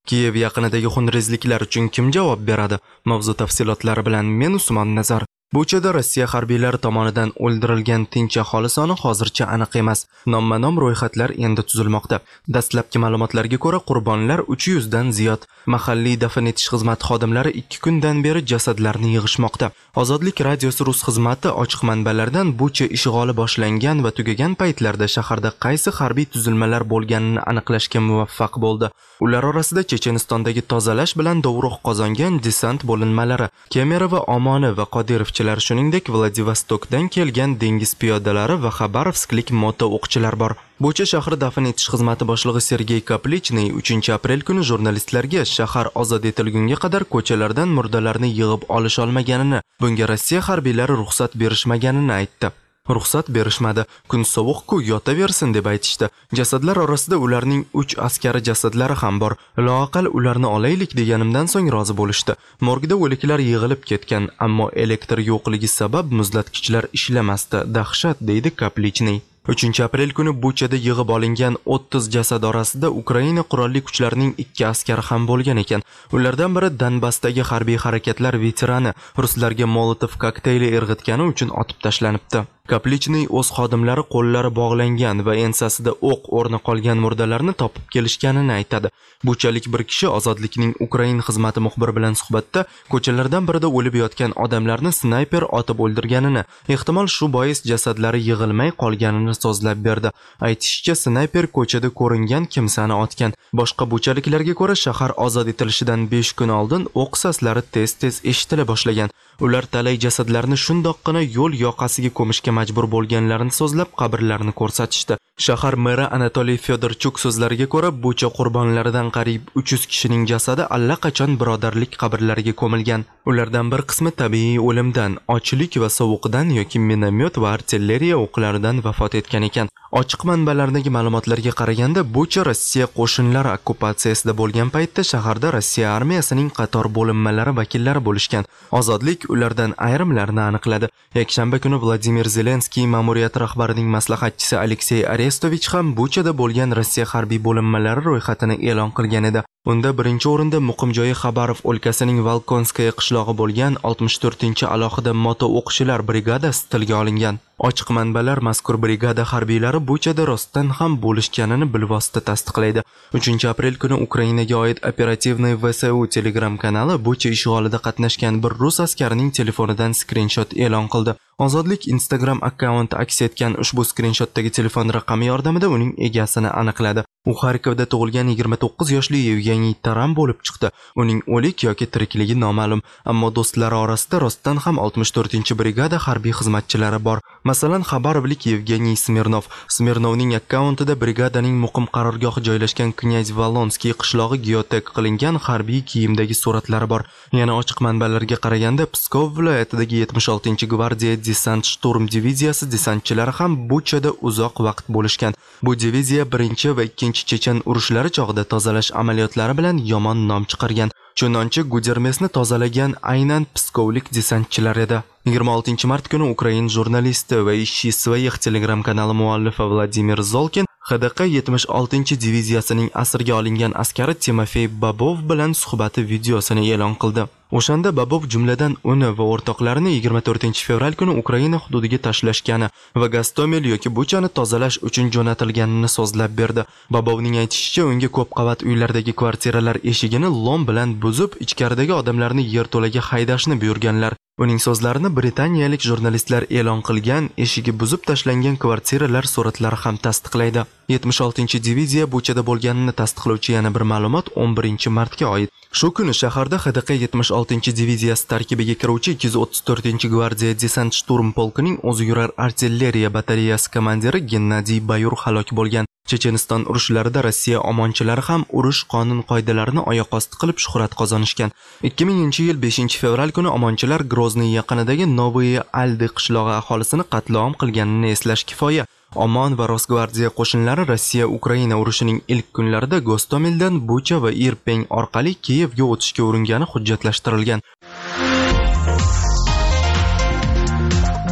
S1: Kiyev yaqinidagi xunrezliklar uchun kim javob beradi? Mavzu tafsilotlari bilan men Usmon Nazar. Buchada Rossiya harbiylari tomonidan o'ldirilgan tinch aholi soni hozircha aniq emas. Nomma-nom ro'yxatlar endi tuzilmoqda. Dastlabki ma'lumotlarga ko'ra, qurbonlar uch yuz dan ziyod. Mahalliy dafn etish xizmati xodimlari ikki kundan beri jasadlarni yig'ishmoqda. Ozodlik radiosi rus xizmati ochiq manbalardan Bucha ishg'oli boshlangan va tugagan paytlarda shaharda qaysi harbiy tuzilmalar bo'lganini aniqlashga muvaffaq bo'ldi. Ular orasida Chechenistondagi tozalash bilan dovruq qozongan desant bo'linmalari, Kemerovo, Omoni va Qodirov, shuningdek Vladivostokdan kelgan dengiz piyodalari va Xabarovsklik moto o'qchilar bor. Bucha shahri dafn etish xizmati boshlig'i Sergey Kaplichniy uchinchi aprel kuni jurnalistlarga shahar ozod etilgunga qadar ko'chalardan murdalarni yig'ib olish olmaganini, bunga Rossiya harbiylari ruxsat berishmaganini aytdi. Ruxsat berishmadi. Kun sovuq-ku, yotaversin deb aytishdi. Jasadlar orasida ularning uch askari jasadlari ham bor. Loaqal ularni olaylik deganimdan so'ng rozi bo'lishdi. Morgda o'liklar yig'ilib ketgan, ammo elektr yo'qligi sabab muzlatgichlar ishlamasdi. Dahshat, deydi Kaplichniy. uchinchi aprel kuni Buchada yig'ib olingan o'ttiz jasad orasida Ukraina qurolli kuchlarining ikki askari ham bo'lgan ekan. Ulardan biri Donbassdagi harbiy harakatlar veterani, ruslarga Molotov kokteyli irg'itgani uchun otib tashlanibdi. Kaplichniy o'z xodimlari qo'llari bog'langan va ensasida o'q o'rni qolgan murdalarni topib kelishganini aytadi. Buchalik bir kishi Ozodlikning Ukraina xizmati muxbiri bilan suhbatda ko'chalardan birida o'lib yotgan odamlarni snayper otib o'ldirganini, ehtimol shu bois jasadlari yig'ilmay qolganini so'zlab berdi. Aytishicha, snayper ko'chada ko'ringan kimsani otgan. Boshqa buchaliklarga ko'ra, shahar ozod etilishidan besh kun oldin o'q saslari tez-tez eshitila boshlagan. Ular talay jasadlarni shundoqqina yo'l yoqasiga ko'mishga majbur bo'lganlarini so'zlab, qabrlarni ko'rsatishdi. Shahar meri Anatoliy Fyodorchuk so'zlariga ko'ra, Bucha qurbonlaridan qariyb uch yuz kishining jasadi allaqachon birodarlik qabrlariga ko'milgan. Ulardan bir qismi tabiiy o'limdan, ochlik va sovuqdan yoki minomyot va artilleriya o'qlaridan vafot etgan ekan. Ochiq manbalardagi ma'lumotlarga qaraganda, Bucha Rossiya qo'shinlari okkupatsiyasida bo'lgan paytda shaharda Rossiya armiyasining qator bo'linmalari vakillari bo'lishgan. Ozodlik ulardan ayrimlarini aniqladi. Yakshanba kuni Vladimir Zelenskiy ma'muriyati rahbarining maslahatchisi Aleksey Arestovich ham Buchada bo'lgan Rossiya harbiy bo'linmalari ro'yxatini e'lon qilgan edi. Unda birinchi o'rinda muqim joyi Xabarov o'lkasining Volkonskaya qishlog'i bo'lgan oltmish to'rtinchi alohida moto o'qchilar brigadasi tilga olingan. Ochiq manbalar mazkur brigada harbiylari Buchada rostdan ham bo'lishganini bilvosita tasdiqlaydi. uchinchi aprel kuni Ukrainaga oid operativniy V S U Telegram kanali Bucha ishg'olida qatnashgan bir rus askarining telefonidan skrinshot e'lon qildi. Ozodlik Instagram akkaunti aks etgan ushbu skrinshotdagi telefon raqami yordamida uning egasini aniqladi. U Xarkovda tug'ilgan yigirma to'qqiz yoshli Yevgeniy Taran bo'lib chiqdi. Uning o'lik yoki tirikligi noma'lum, ammo do'stlari orasida rostdan ham oltmish to'rtinchi brigada harbiy xizmatchilari bor. Masalan, Xabarovlik Yevgeniy Smirnov. Smirnovning akkauntida brigadaning muqim qarorgohi joylashgan Knyaz Valonskiy qishlog'i geotek qilingan harbiy kiyimdagi suratlari bor. Yana ochiq manbalarga qaraganda, Pskov viloyatidagi yetmish oltinchi gvardiya desant shturm diviziyasi desantchilari ham Buchada uzoq vaqt bo'lishgan. Bu diviziya birinchi va ikkinchi Chechen urushlari chog'ida tozalash amaliyotlari bilan yomon nom chiqargan. Chunonchi Gudermesni tozalagan aynan pskovlik desantchilar edi. yigirma oltinchi mart kuni Ukrain jurnalisti va ishchi Svayix Telegram kanali muallifi Vladimir Zolkin X D Q yetmish oltinchi diviziyasining asirga olingan askari Timofey Babov bilan suhbati videosini e'lon qildi. O'shanda Babov jumladan uni va o'rtoqlarini yigirma to'rtinchi fevral kuni Ukraina hududiga tashlashgani va Gostomel yoki Buchani tozalash uchun jo'natilganini so'zlab berdi. Babovning aytishicha, unga ko'p qavat uylardagi kvartiralar eshigini lom bilan buzib, ichkaridagi odamlarni yerto'laga haydashni buyurganlar. Uning so'zlarini britaniyalik jurnalistlar e'lon qilgan eshigi buzib tashlangan kvartiralar suratlari ham tasdiqlaydi. yetmish oltinchi diviziya Buchada bo'lganini tasdiqlovchi yana bir ma'lumot o'n birinchi martga oid. Shu kuni shaharda X D Q yetmish oltinchi diviziyasi tarkibiga kiruvchi ikki yuz o'ttiz to'rtinchi gvardiya desant shturm polkining o'zi yurar artilleriya batareyasi komandiri Gennadiy Bayur halok bo'lgan. Checheniston urushlarida Rossiya omonchilari ham urush qonun qoidalarini oyoq osti qilib shuhrat qozonishgan. ikki minginchi yil beshinchi fevral kuni omonchilar Grozniy yaqinidagi Novoye Aldi qishlog'i aholisini qatl-om qilganini eslash kifoya. Omon va Rosgvardiya qo'shinlari Rossiya-Ukraina urushining ilk kunlarida Gostomeldan Bucha va Irpeng orqali Kiyevga o'tishga urungani hujjatlashtirilgan.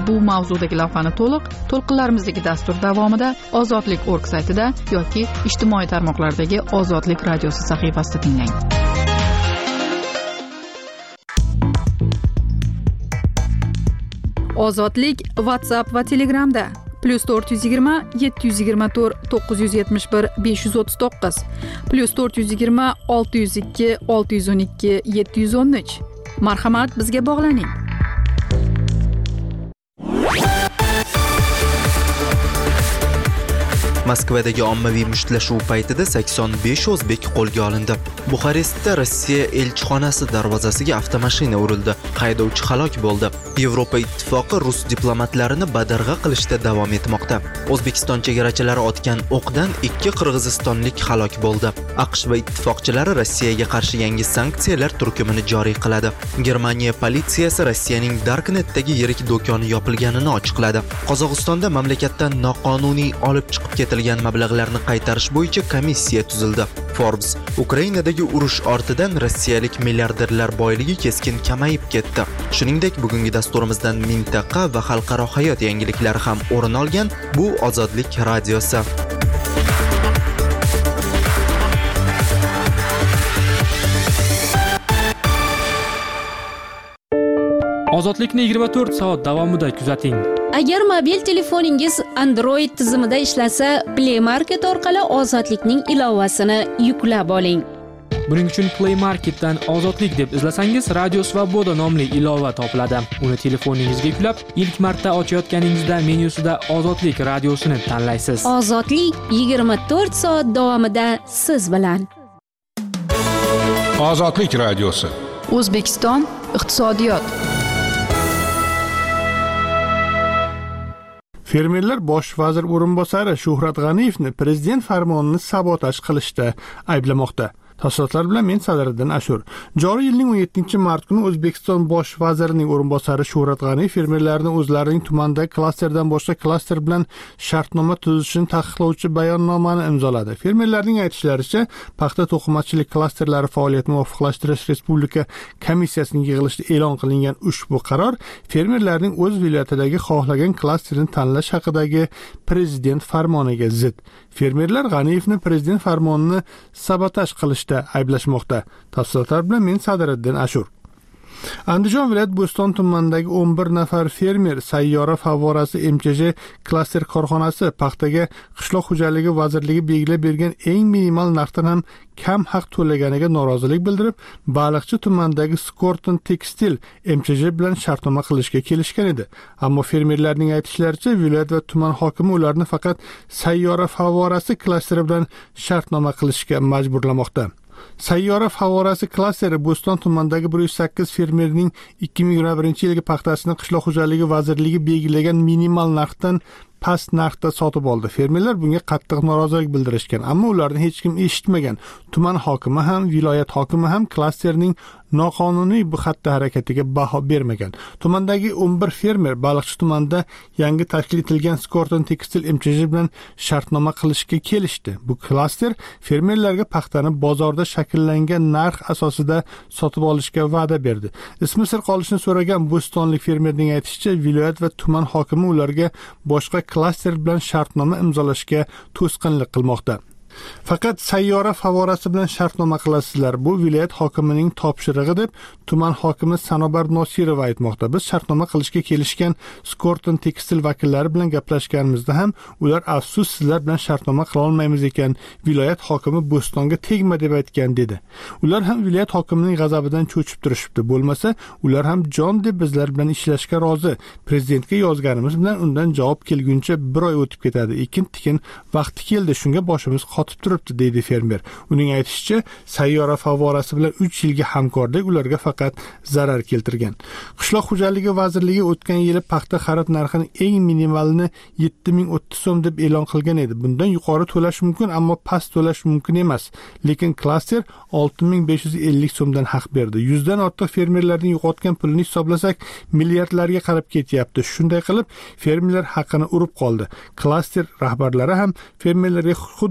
S7: bu mavzudagi lavhani to'liq to'lqinlarimizdagi dastur davomida ozodlik nokta org saytida yoki ijtimoiy tarmoqlardagi Ozodlik radiosi sahifasida tinglang. Ozodlik WhatsApp va Telegramda plus to'rt yuz yigirma yetti yuz yigirma to'rt to'qqiz yuz yetmish bir besh yuz o'ttiz to'qqiz plus to'rt yuz yigirma olti yuz ikki olti yuz o'n ikki yetti yuz o'n uch. Marhamat, bizga bog'laning.
S1: Moskvadagi ommaviy mushtlashuv paytida sakson besh o'zbek qo'lga olindi. Buxarestda Rossiya elchixonasi darvozasiga avtomashina urildi. Haydovchi halok bo'ldi. Yevropa ittifoqi rus diplomatlarini badarg'a qilishda davom etmoqda. O'zbekiston chegarachilari otgan o'qdan ikki qirg'izistonlik halok bo'ldi. AQSh va ittifoqchilari Rossiyaga qarshi yangi sanksiyalar turkumini joriy qiladi. Germaniya politsiyasi Rossiyaning Darknetdagi yirik do'koni yopilganini ochiqladi. Qozog'istonda mamlakatdan noqonuniy olib chiqib ketilgan mablag'larni qaytarish bo'yicha komissiya tuzildi. Forbes: Ukrainadagi urush ortidan rossiyalik milliarderlar boyligi keskin kamayib ketdi. Shuningdek, bugungi dasturimizdan mintaqa va xalqaro hayot yangiliklari ham o'rin olgan. Bu Ozodlik radiosi.
S3: Ozodlikni yigirma to'rt soat davomida kuzating.
S4: Agar mobil telefoningiz Android tizimida ishlasa, Play Market orqali Ozodlikning ilovasini yuklab oling.
S3: Buning uchun Play Marketdan Ozodlik deb izlasangiz, Radio Svoboda nomli ilova topiladi. Uni telefoningizga yuklab, ilk marta ochayotganingizda menyusida Ozodlik radiosini tanlaysiz.
S4: Ozodlik yigirma to'rt soat davomida siz bilan.
S6: Ozodlik radiosi.
S7: O'zbekiston iqtisodiyot.
S8: Fermerlar bosh vazir o'rinbosari Shuhrat G'aniyevni prezident farmonini sabotaj qilishda ayblamoqda. Tafsilotlar bilan men Sadiriddin Ashur. Joriy yilning o'n yettinchi mart kuni O'zbekiston bosh vazirining o'rinbosari Shuhrat G'aniyev fermerlarni o'zlarining tumandagi klasterdan boshqa klaster bilan shartnoma tuzishini taqiqlovchi bayonnomani imzoladi. Fermerlarning aytishlaricha, paxta to'qimachilik klasterlari faoliyatini muvofiqlashtirish respublika komissiyasining yig'ilishida e'lon qilingan ushbu qaror fermerlarning o'z viloyatidagi xohlagan klasterni tanlash haqidagi prezident farmoniga zid. Fermerlar G'aniyevni prezident farmonini sabotaj qilishda ayblashmoqda. Tafsilotlar bilan men Sadiriddin Ashur. Andijon viloyat Bo'ston tumanidagi o'n bir nafar fermer sayyora favorasi M Ch J klaster korxonasi paxtaga qishloq xo'jaligi vazirligi belgilab bergan eng minimal narxdan ham kam haq to'laganiga norozilik bildirib, Baliqchi tumanidagi Skorton Tekstil M Ch J bilan shartnoma qilishga kelishgan edi. Ammo fermerlarning aytishlaricha, viloyat va tuman hokimi ularni faqat sayyora favorasi klasteri bilan shartnoma qilishga majburlamoqda. Sayyora favorasi klasteri Bo'ston tumanidagi bir yuz sakkiz fermerning ikki ming yigirma birinchi yilgi paxtasini qishloq xo'jaligi vazirligi belgilagan minimal narxdan past narxda sotib oldi. Fermerlar bunga qattiq norozilik bildirishgan, ammo ularni hech kim eshitmagan. Tuman hokimi ham, viloyat hokimi ham klasterning noqonuniy bu xatti harakatiga baho bermagan. Tumandagi o'n bir fermer Baliqchi tumanida yangi tashkil etilgan Skorton Tekstil M Ch J bilan shartnoma qilishga kelishdi. Bu klaster fermerlarga paxtani bozorda shakllangan narx asosida sotib olishga va'da berdi. Ismi sir qolishini so'ragan bo'stonlik fermerning aytishicha, viloyat va tuman hokimi ularga boshqa klaster bilan shartnoma imzolashga to'sqinlik qilmoqda. Faqat sayyora favorasi bilan shartnoma qilasizlar. Bu viloyat hokimining topshirig'i deb tuman hokimi Sanobar Nosirova aytmoqda. Biz shartnoma qilishga kelishgan Skorton Tekstil vakillari bilan gaplashganimizda ham ular afsus sizlar bilan shartnoma qila olmaymiz ekan, viloyat hokimi Bo'stonga tegma deb aytgan dedi. Ular ham viloyat hokimining g'azabidan cho'chib turishibdi. Bo'lmasa, ular ham jon deb bizlar bilan ishlashga rozi. Prezidentga yozganimiz bilan undan javob kelguncha bir oy o'tib ketadi. Ekin-tikin vaqti keldi, shunga boshimiz qotib turibdi, deydi fermer. Uning aytishicha, sayyora favorasi bilan uch yilga hamkorlik ularga faqat zarar keltirgan. Qishloq xo'jaligi vazirligi o'tgan yili paxta xarid narxini eng minimalini yetti ming o'ttiz so'm deb e'lon qilgan edi. Bundan yuqori to'lash mumkin, ammo past to'lash mumkin emas. Lekin klaster olti ming besh yuz ellik so'mdan haq berdi. yuzdan ortiq fermerlarning yo'qotgan pulini hisoblasak, milliardlarga qarab ketyapti. Shunday qilib, fermerlar haqini urib qoldi. Klaster rahbarlari ham fermerlarga xuddi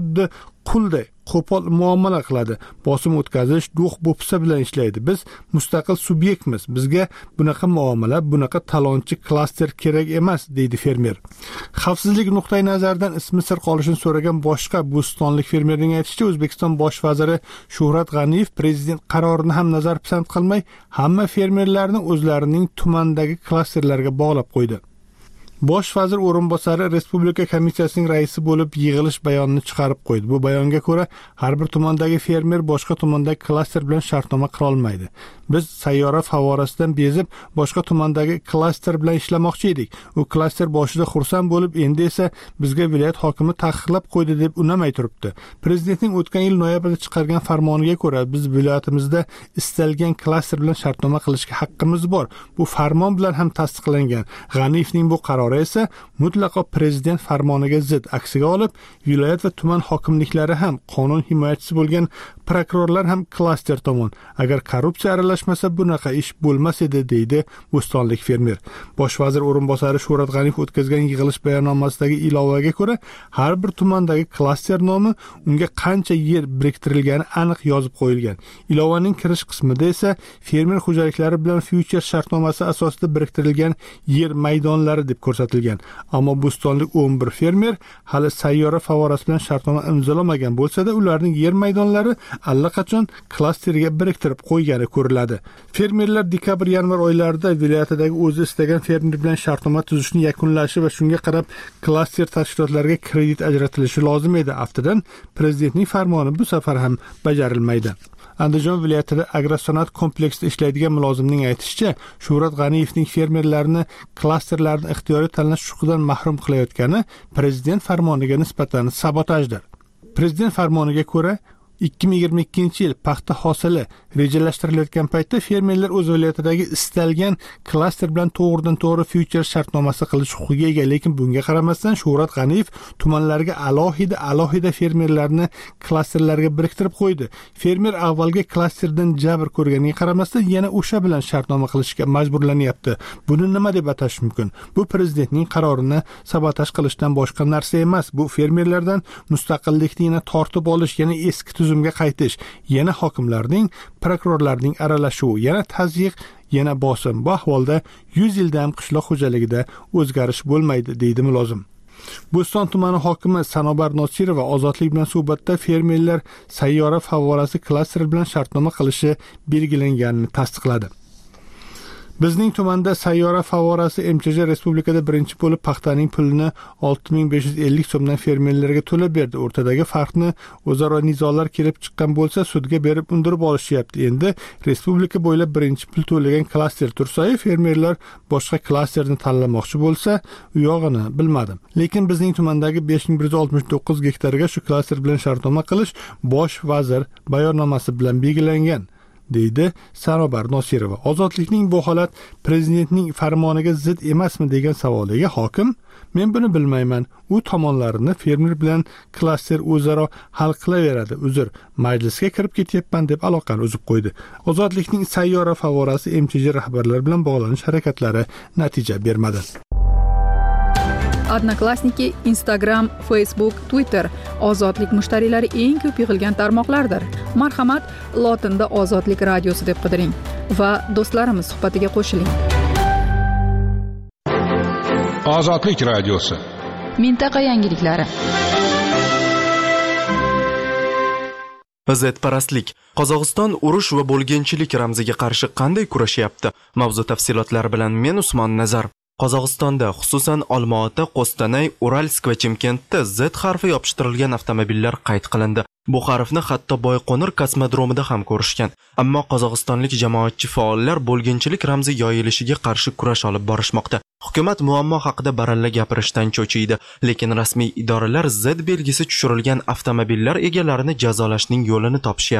S8: qulday qo'pol muomala qiladi. Bosim o'tkazish do'q bo'psa bilan ishlaydi. Biz mustaqil subyektmiz. Bizga bunaqa muomala, bunaqa talonchi klaster kerak emas, deydi fermer. Xavfsizlik nuqtai nazaridan ismi sir qolishini so'ragan boshqa bo'stonlik fermerning aytishicha, O'zbekiston bosh vaziri Shuhrat G'aniyev prezident qarorini ham nazar pisand qilmay, hamma fermerlarni o'zlarining tumandagi klasterlarga bog'lab qo'ydi. Bosh vazir o'rinbosari Respublika komissiyasining raisi bo'lib yig'ilish bayonini chiqarib qo'ydi. Bu bayonga ko'ra, har bir tumandagi fermer boshqa tumandagi klaster bilan shartnoma qila olmaydi. Biz sayyora favorasidan bezib, boshqa tumandagi klaster bilan ishlamoqchi edik. U klaster boshida xursand bo'lib, endi esa bizga viloyat hokimi taqiqlab qo'ydi deb unamay turibdi. Prezidentning o'tgan yil noyabrda chiqargan farmoniga ko'ra, biz viloyatimizda istalgan klaster bilan shartnoma qilishga haqqimiz bor. Bu farmon bilan ham tasdiqlangan. G'aniyevning bu qarori esa mutlaqo prezident farmoniga zid. Aksiga olib, viloyat va tuman hokimliklari ham, qonun himoyachisi bo'lgan prokurorlar ham klaster tomon. Agar korrupsiya aralashmasa bunaqa ish bo'lmas edi, deydi bo'stonlik fermer. Bosh vazir o'rinbosari Shuhrat G'aniyev o'tkazgan yig'ilish bayonnomasidagi ilovaga ko'ra, har bir tumandagi klaster nomi, unga qancha yer biriktirilgani aniq yozib qo'yilgan. Ilovaning kirish qismida esa fermer xo'jaliklari bilan future shartnomasi asosida biriktirilgan yer maydonlari deb ko'rsatilgan. Ammo bo'stonlik o'n bir fermer hali sayyora favorasi bilan shartnoma imzolamagan bo'lsa-da, ularning yer maydonlari allaqachon klasterga biriktirib qo'ygani ko'riladi. Fermerlar dekabr-yanvar oylarida viloyatidagi o'zi istagan fermer bilan shartnoma tuzishni yakunlashi va shunga qarab klaster tashkilotlariga kredit ajratilishi lozim edi. Aftidan prezidentning farmoni bu safar ham bajarilmaydi. Andijon viloyatida agrosanoat kompleksida ishlaydigan mulozimning aytishicha, Shuhrat G'aniyevning fermerlarni klasterlarni ixtiyoriy tanlash huquqidan mahrum qilayotgani prezident farmoniga nisbatan sabotajdir. Prezident farmoniga ko'ra, ikki ming yigirma ikkinchi yil paxta hosili rejalashtirilayotgan paytda fermerlar o'z viloyatidagi istalgan klaster bilan to'g'ridan to'g'ri future shartnomasi qilish huquqiga ega, lekin bunga qaramasdan Shuhrat G'aniyev tumanlarga alohida alohida fermerlarni klasterlarga biriktirib qo'ydi. Fermer avvalgi klasterdan jabr ko'rganiga qaramasdan yana o'sha bilan shartnoma qilishga majburlanyapti. Buni nima deb atash mumkin? Bu prezidentning qarorini sabotaj qilishdan boshqa narsa emas. Bu fermerlardan mustaqillikni yana tortib olish, yana eski tuzumga qaytish, yana hokimlarning, prokurorlarning aralashuvi, yana tazyiq, yana bosim. Bu ahvolda yuz yilda ham qishloq xo'jaligida o'zgarish bo'lmaydi, deydi mulozim. Bo'ston tumani hokimi Sanobar Nosirova Ozodlik bilan suhbatda fermerlar sayyora favorasi klaster bilan shartnoma qilishi belgilanganini tasdiqladi. Bizning tumanda sayyora favorasi M Ch J respublikada birinchi bo'lib paxtaning pulini olti ming besh yuz ellik so'mdan fermerlarga to'lab berdi. O'rtadagi farqni o'zaro nizolar kelib chiqqan bo'lsa, sudga berib undirib olishyapti. Endi respublika bo'ylab birinchi pul to'lagan klaster tursa, fermerlar boshqa klasterni tanlamoqchi bo'lsa, u yog'ini bilmadim. Lekin bizning tumandagi besh ming bir yuz oltmish to'qqiz gektarga shu klaster bilan shartnoma qilish bosh vazir bayonnomasi bilan belgilangan, deydi Sanobar Nosirova. Ozodlikning bu holat prezidentning farmoniga zid emasmi degan savoliga hokim, men buni bilmayman. U tomonlarini fermer bilan klaster o'zaro hal qilaveradi. Uzr, majlisga kirib ketyapman deb aloqani uzib qo'ydi. Ozodlikning sayyora favorasi M Ch J rahbarlari bilan bog'lanish harakatlari natija bermadi.
S7: Odnoklassniki, Instagram, Facebook, Twitter Ozodlik mushtariylari eng ko'p yig'ilgan tarmoqlardir. Marhamat, lotinda Ozodlik radiosi deb qidiring va do'stlarimiz suhbatiga qo'shiling.
S6: Ozodlik radiosi.
S7: Mintaqa yangiliklari.
S1: Vaziyatparastlik. Qozog'iston urush va bo'lginchilik ramziga qarshi qanday kurashyapti? Mavzu tafsilotlari bilan men Usmon Nazar. Qozog'istonda, xususan Olmaota, Qo'stanay, Uralsk va Chimkentda Z harfi yopishtirilgan avtomobillar qayd qilindi. Bu harfni hatto Boyqo'nir kosmodromida ham ko'rishgan. Ammo qozog'istonlik jamoatchi faollar bo'lginchilik ramzi yoyilishiga qarshi kurash olib borishmoqda. Hukumat muammo haqida baralla gapirishdan cho'chiydi, lekin rasmiy idoralar Z belgisi tushirilgan avtomobillar egalarini jazolashning yo'lini topishyapti.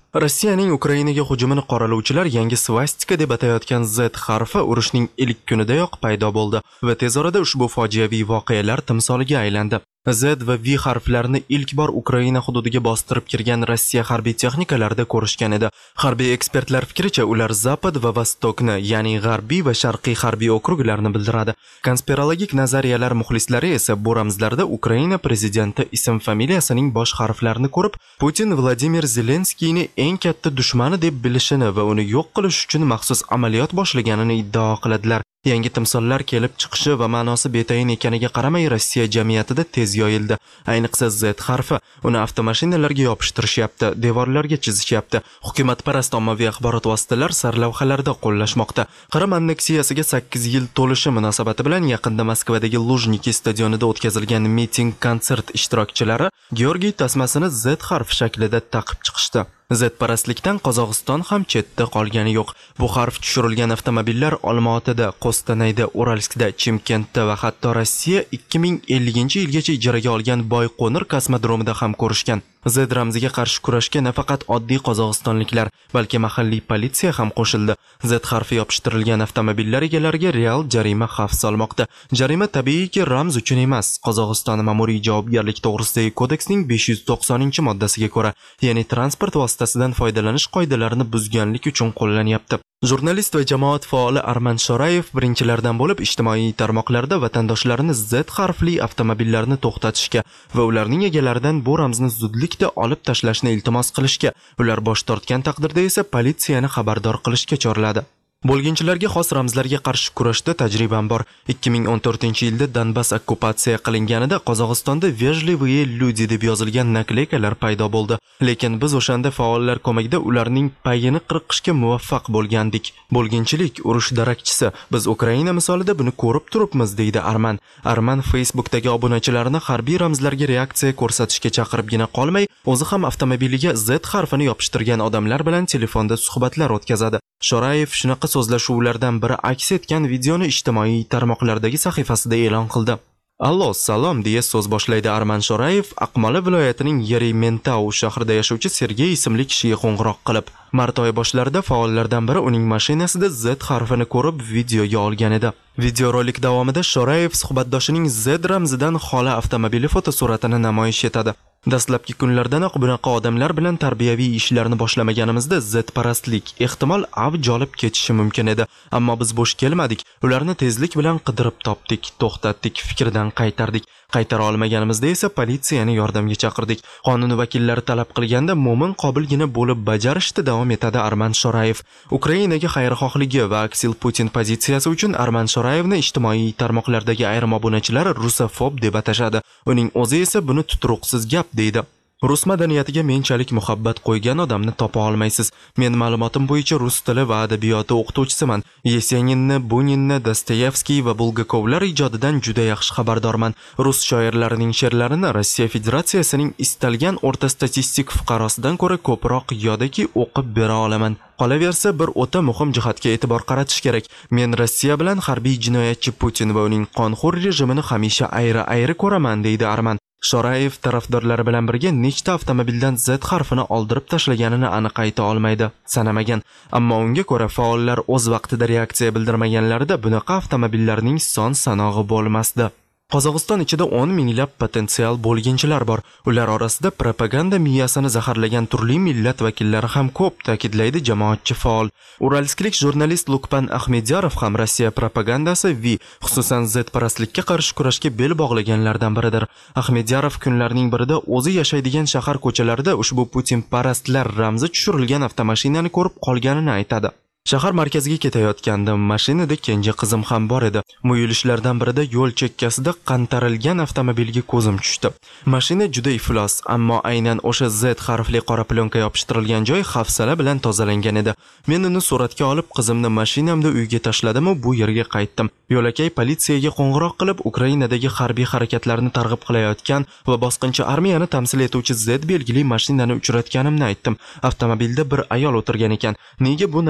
S1: Rossiyaning Ukrainaga hujumini qoralovchilar yangi svastika deb atayotgan Z harfi urushning ilk kunidayoq paydo bo'ldi va tez orada ushbu fojiaviy voqealar timsoliga aylandi. Z va V harflarini ilk bor Ukraina hududiga bostirib kirgan Rossiya harbiy texnikalarida ko'rishgan edi. Harbiy ekspertlar fikricha, ular Zapad va Vostokni, ya'ni g'arbiy va sharqiy harbiy okruglarni bildiradi. Konspirologik nazariyalar muxlislari esa bu ramzlarda Ukraina prezidenti ism-familiyasining bosh harflarini ko'rib, Putin Vladimir Zelenskiyni eng katta dushmani deb bilishini va uni yo'q qilish uchun maxsus amaliyot boshlaganini iddao qiladilar. Yangi timsollar kelib chiqishi va ma'nosi betayin ekaniga qaramay Rossiya jamiyatida tez yoyildi. Ayniqsa Z harfi uni avtomashinalarga yopishtirishyapti, devorlarga chizishyapti. Hukumatparast ommaviy axborot vositalar sarlavhalarda qo'llashmoqda. Qrim anneksiyasiga sakkiz yil to'lishi munosabati bilan yaqinda Moskvadagi Lujniki stadionida o'tkazilgan miting konsert ishtirokchilari Georgiy tasmasini Z harfi shaklida taqib chiqishdi. Z-parastlikdan Qozog'iston ham chetda qolgani yo'q. Bu harf tushirilgan avtomobillar Olmaotada, Qo'stanayda, Uralskda, Chimkentda va hatto Rossiya ikki ming ellinchi yilgacha ijaraga olgan Boyqo'nir kosmodromida ham ko'rishgan. Z ramziga qarshi kurashga nafaqat oddiy qozog'istonliklar, balki mahalliy politsiya ham qo'shildi. Z harfi yopishtirilgan avtomobillar egalariga real jarima xavf solmoqda. Jarima tabiiyki ramz uchun emas, Qozog'iston ma'muriy javobgarlik to'g'risidagi kodeksning besh yuz to'qsoninchi moddasiga ko'ra, ya'ni transport vositasidan foydalanish qoidalarini buzganlik uchun qo'llanyapti. Jurnalist va jamoat faoli Arman Shorayev birinchilardan bo'lib ijtimoiy tarmoqlarda vatandoshlarini Z harfli avtomobillarni to'xtatishga va ularning egalaridan bu ramzni zudlikda olib tashlashni iltimos qilishga, ular bosh tortgan taqdirda esa politsiyani xabardor qilishga chorladi. Bo'lginchilarga xos ramzlarga qarshi kurashda tajribam bor. ikki ming o'n to'rtinchi yilda Donbass okkupatsiya qilinganida Qozog'istonda "Vejlivые люди" deb yozilgan nakleykalar paydo bo'ldi. Lekin biz o'shanda faollar ko'magida ularning payini qirqishga muvaffaq bo'lgandik. Bo'lginchilik urush darakchisi. Biz Ukraina misolida buni ko'rib turibmiz, deydi Arman. Arman Facebookdagi obunachilarini harbiy ramzlarga reaksiya ko'rsatishga chaqiribgina qolmay, o'zi ham avtomobiliga Z harfini yopishtirgan odamlar bilan telefonda suhbatlar o'tkazadi. Shorayev shunaqa so'zlashuvlardan biri aks etgan videoni ijtimoiy tarmoqlardagi sahifasida e'lon qildi. Allo, salom deya so'z boshlaydi Arman Shorayev, Aqmola viloyatining Yerementau shahrida yashovchi Sergey ismli kishiga qo'ng'iroq qilib. Mart oyi boshlarida faollardan biri uning mashinasida Z harfini ko'rib videoga olgan edi. Videorolik davomida Shorayev suhbatdoshining Z ramzidan xoli avtomobili fotosuratini namoyish etadi. Dastlabki kunlardanoq bunaqa odamlar bilan tarbiyaviy ishlarni boshlamaganimizda Z-parastlik ehtimol avj olib ketishi mumkin edi. Ammo biz bo'sh kelmadik. Ularni tezlik bilan qidirib topdik, to'xtatdik, fikrdan qaytardik. Qaytara olmaganimizda esa politsiyani yordamga chaqirdik. Qonun vakillari talab qilganda mo'min qobilgina bo'lib bajarishda davom etadi Arman Shorayev. Ukrainaga xayrixohligi va aksil Putin pozitsiyasi uchun Arman Shorayevni ijtimoiy tarmoqlardagi ayrim obunachilar rusofob deb atashadi. Uning o'zi esa buni tuturuqsiz gap deydi. Rus madaniyatiga menchalik muhabbat qo'ygan odamni topa olmaysiz. Men ma'lumotim bo'yicha rus tili va adabiyoti o'qituvchisiman. Yeseninni, Buninni, Dostoyevskiy va Bulgakovlar ijodidan juda yaxshi xabardorman. Rus shoirlarining she'rlarini Rossiya Federatsiyasining istalgan o'rta statistik fuqarosidan ko'ra ko'proq yo'daki o'qib bera olaman. Qolaversa, bir o'ta muhim jihatga e'tibor qaratish kerak. Men Rossiya bilan harbiy jinoyatchi Putin va uning qonxo'r rejimini hamisha ayri-ayri ko'raman, deydi Arman. Shorayev tarafdorlari bilan birga nechta avtomobildan Z harfini oldirib tashlaganini aniq ayta olmaydi, sanamagan. Ammo unga ko'ra faollar o'z vaqtida reaksiya bildirmaganlarida bunaqa avtomobillarning son sanog'i bo'lmasdi. Qozog'iston ichida o'n minglab potensial bo'lginchilar bor. Ular orasida propaganda miyasini zaharlagan turli millat vakillari ham ko'p, ta'kidlaydi jamoatchi faol. Uralsklik jurnalist Lukpan Ahmedyarov ham Rossiya propagandasi V, xususan Z-parastlikka qarshi kurashga bel bog'laganlardan biridir. Ahmedyarov kunlarning birida o'zi yashaydigan shahar ko'chalarida ushbu Putin parastlar ramzi tushirilgan avtomashinani ko'rib qolganini aytadi. Shahar markaziga ketayotgandim, mashinada kenja qizim ham bor edi. Muyulishlardan birida yo'l chekkasida qantarilgan avtomobilga ko'zim tushdi. Mashina juda iflos, ammo aynan o'sha Z harfli qora plyonka yopishtirilgan joy hafsala bilan tozalangan edi. Men uni suratga olib, qizimni mashinamda uyga tashladim va bu yerga qaytdim. Yo'lakay politsiyaga qo'ng'iroq qilib, Ukrainadagi harbiy harakatlarni targ'ib qilayotgan va bosqinchi armiyani tamsil etuvchi Z belgili mashinani uchratganimni aytdim. Avtomobilda bir ayol o'tirgan ekan. Nega bu nakleyka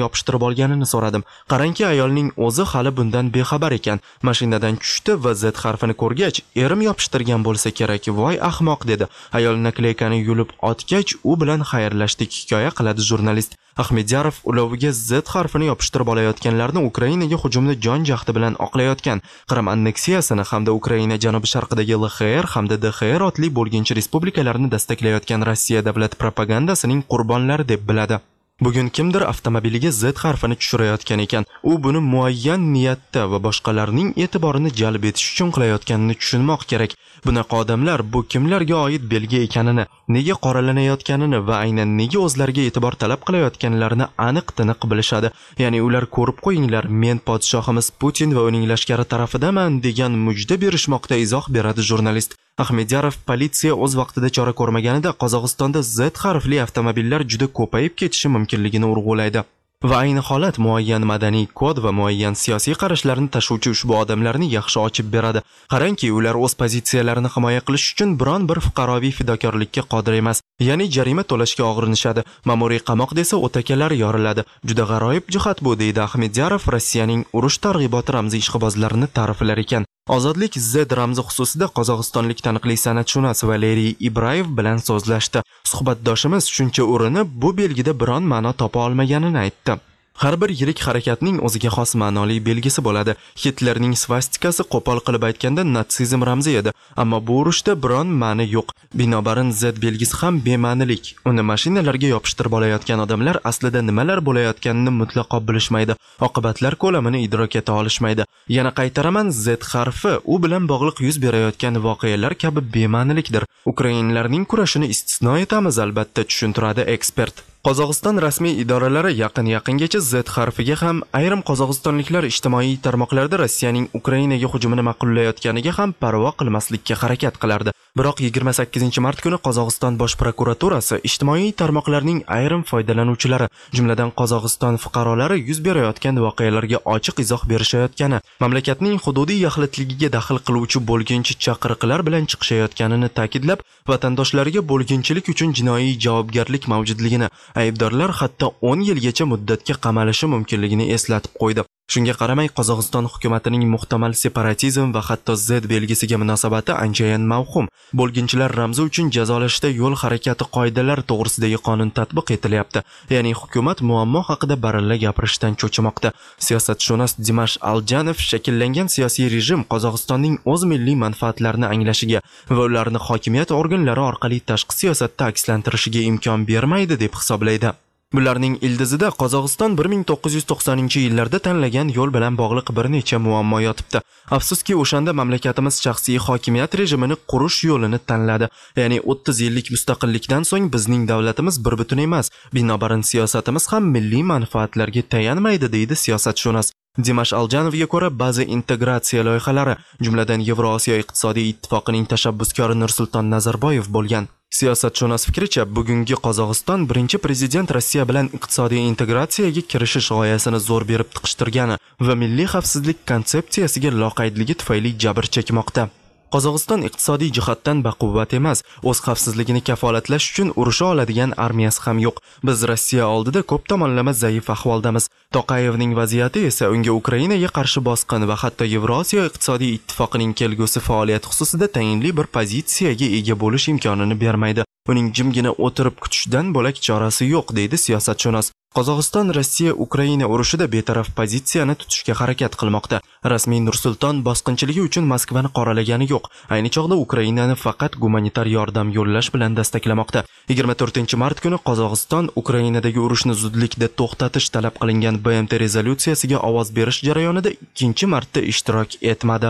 S1: yopishtirib olganini so'radim. Qarangki, ayolning o'zi hali bundan bexabar ekan. Mashinadan tushdi va Z harfini ko'rgach, erim yopishtirgan bo'lsa kerak, voy ahmoq dedi. Ayol nakleykani yulib otgach, u bilan xayrlashdik, hikoya qiladi jurnalist. Ahmediyarov uloviga Z harfini yopishtirib olayotganlarni Ukrainaga hujumni jon jahdi bilan oqlayotgan, Qrim anneksiyasini hamda Ukraina janubi-sharqidagi L X R hamda D X R otli bo'lginchi respublikalarni dastaklayotgan Rossiya davlat propagandasining qurbonlari deb biladi. Bugun kimdir avtomobiliga Z harfini tushirayotgan ekan. U buni muayyan niyatda va boshqalarning e'tiborini jalb etish uchun qilayotganini tushunmoq kerak. Bunaqa odamlar bu kimlarga oid belgi ekanini, nega qoralanayotganini va aynan nega o'zlariga e'tibor talab qilayotganlarini aniq-tiniq bilishadi. Ya'ni ular ko'rib qo'yinglar, men podshohimiz Putin va uning lashkari tarafidaman degan mujda berishmoqda, izoh beradi jurnalist. Ahmediyarov politsiya o'z vaqtida chora ko'rmaganida Qozog'istonda Z harfli avtomobillar juda ko'payib ketishi mumkinligini urg'ulaydi. Va ayni holat muayyan madaniy kod va muayyan siyosiy qarashlarni tashuvchi ushbu odamlarni yaxshi ochib beradi. Qarangki, ular o'z pozitsiyalarini himoya qilish uchun biron bir fuqaroviy fidokorlikka qodir emas. Ya'ni jarima to'lashga og'rinishadi. Ma'muriy qamoq desa o'takalari yoriladi. Juda g'aroyib jihat bu, deydi Ahmediyarov Rossiyaning urush targ'iboti ramziy ishqibozlarini ta'riflar ekan. Ozodlik Z ramzi xususida qozog'istonlik taniqli san'atshunos Valeriy Ibrayev bilan so'zlashdi. Suhbatdoshimiz shuncha urinib, bu belgida biron ma'no topa olmaganini aytdi. Har bir yirik harakatning o'ziga xos ma'noli belgisi bo'ladi. Hitlerning svastikasi qo'pol qilib aytganda natsizm ramzi edi, ammo bu urushda biron ma'ni yo'q. Binobarin Z belgisi ham bema'nilik. Uni mashinalarga yopishtirib olayotgan odamlar aslida nimalar bo'layotganini mutlaqo bilishmaydi. Oqibatlar ko'lamini idrok eta olishmaydi. Yana qaytaraman, Z harfi u bilan bog'liq yuz berayotgan voqealar kabi bema'nilikdir. Ukrainlarning kurashini istisno etamiz, albatta, tushuntiradi ekspert. Qozog'iston rasmiy idoralari yaqin-yaqingacha Z harfiga ham, ayrim qozog'istonliklar ijtimoiy tarmoqlarda Rossiyaning Ukrainaga hujumini ma'qullayotganiga ham parvo qilmaslikka harakat qilardi. Biroq yigirma sakkizinchi mart kuni Qozog'iston bosh prokuraturasi ijtimoiy tarmoqlarning ayrim foydalanuvchilari, jumladan Qozog'iston fuqarolari yuz berayotgan voqealarga ochiq izoh berishayotgani, mamlakatning hududiy yaxlitligiga daxl qiluvchi bo'lginchi chaqiriqlar bilan chiqishayotganini ta'kidlab, vatandoshlariga bo'lginchilik uchun jinoiy javobgarlik mavjudligini, aybdorlar hatto o'n yilgacha muddatga qamalishi mumkinligini eslatib qo'ydi. Shunga qaramay, Qozog'iston hukumatining muhtamal separatizm va hatto Z belgisiga munosabati anchayin mavhum. Bo'lginchilar ramzi uchun jazolashda yo'l harakati qoidalari to'g'risidagi qonun tatbiq etilyapti. Ya'ni hukumat muammo haqida baralla gapirishdan cho'chimoqda. Siyosatshunos Dimash Aljanov shakllangan siyosiy rejim Qozog'istonning o'z milliy manfaatlarini anglashiga va ularni hokimiyat organlari orqali tashqi siyosatda akslantirishiga imkon bermaydi deb hisoblaydi. Bularning ildizida Qozog'iston bir ming to'qqiz yuz to'qsoninchi yillarda tanlagan yo'l bilan bog'liq bir necha muammo yotibdi. Afsuski, o'shanda mamlakatimiz shaxsiy hokimiyat rejimini qurish yo'lini tanladi. Ya'ni o'ttiz yillik mustaqillikdan so'ng bizning davlatimiz bir butun emas. Binobarin siyosatimiz ham milliy manfaatlarga tayanmaydi, deydi siyosatshunos. Dimash Aljanovga ko'ra, ba'zi integratsiya loyihalari, jumladan Yevrosiyo iqtisodiy ittifoqining tashabbuskori Nursulton Nazarboyev bo'lgan. Siyosatshunos fikricha, bugungi Qozog'iston birinchi prezident Rossiya bilan iqtisodiy integratsiyaga kirishish g'oyasini zo'r berib tiqishtirgani va milliy xavfsizlik konsepsiyasiga loqaydligi tufayli jabr chekmoqda. Qozog'iston iqtisodiy jihatdan baquvvat emas, o'z xavfsizligini kafolatlash uchun urusha oladigan armiyasi ham yo'q. Biz Rossiya oldida ko'p tomonlama zaif ahvoldamiz. Toqayevning vaziyati esa unga Ukrainaga qarshi bosqin va hatto Yevrosiyo iqtisodiy ittifoqining kelgusi faoliyati xususida tayinli bir pozitsiyaga ega bo'lish imkonini bermaydi. Uning jimgina o'tirib kutishdan bo'lak chorasi yo'q, deydi siyosatshunos. Qozog'iston Rossiya Ukraina urushida betaraf pozitsiyani tutishga harakat qilmoqda. Rasmiy Nursulton bosqinchiligi uchun Moskvani qoralagani yo'q. Ayni chog'da Ukrainani faqat gumanitar yordam yo'llash bilan dastaklamoqda. yigirma to'rtinchi mart kuni Qozog'iston Ukrainadagi urushni zudlikda to'xtatish talab qilingan B M T rezolyutsiyasiga ovoz berish jarayonida ikkinchi marta ishtirok etmadi.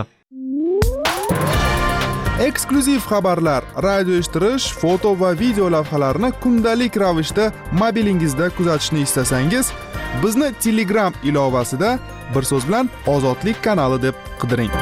S5: Eksklyuziv xabarlar, radio eshittirish, foto va video lavhalarni kundalik ravishda mobilingizda kuzatishni istasangiz, bizni Telegram ilovasida bir so'z bilan Ozodlik kanali deb qidiring.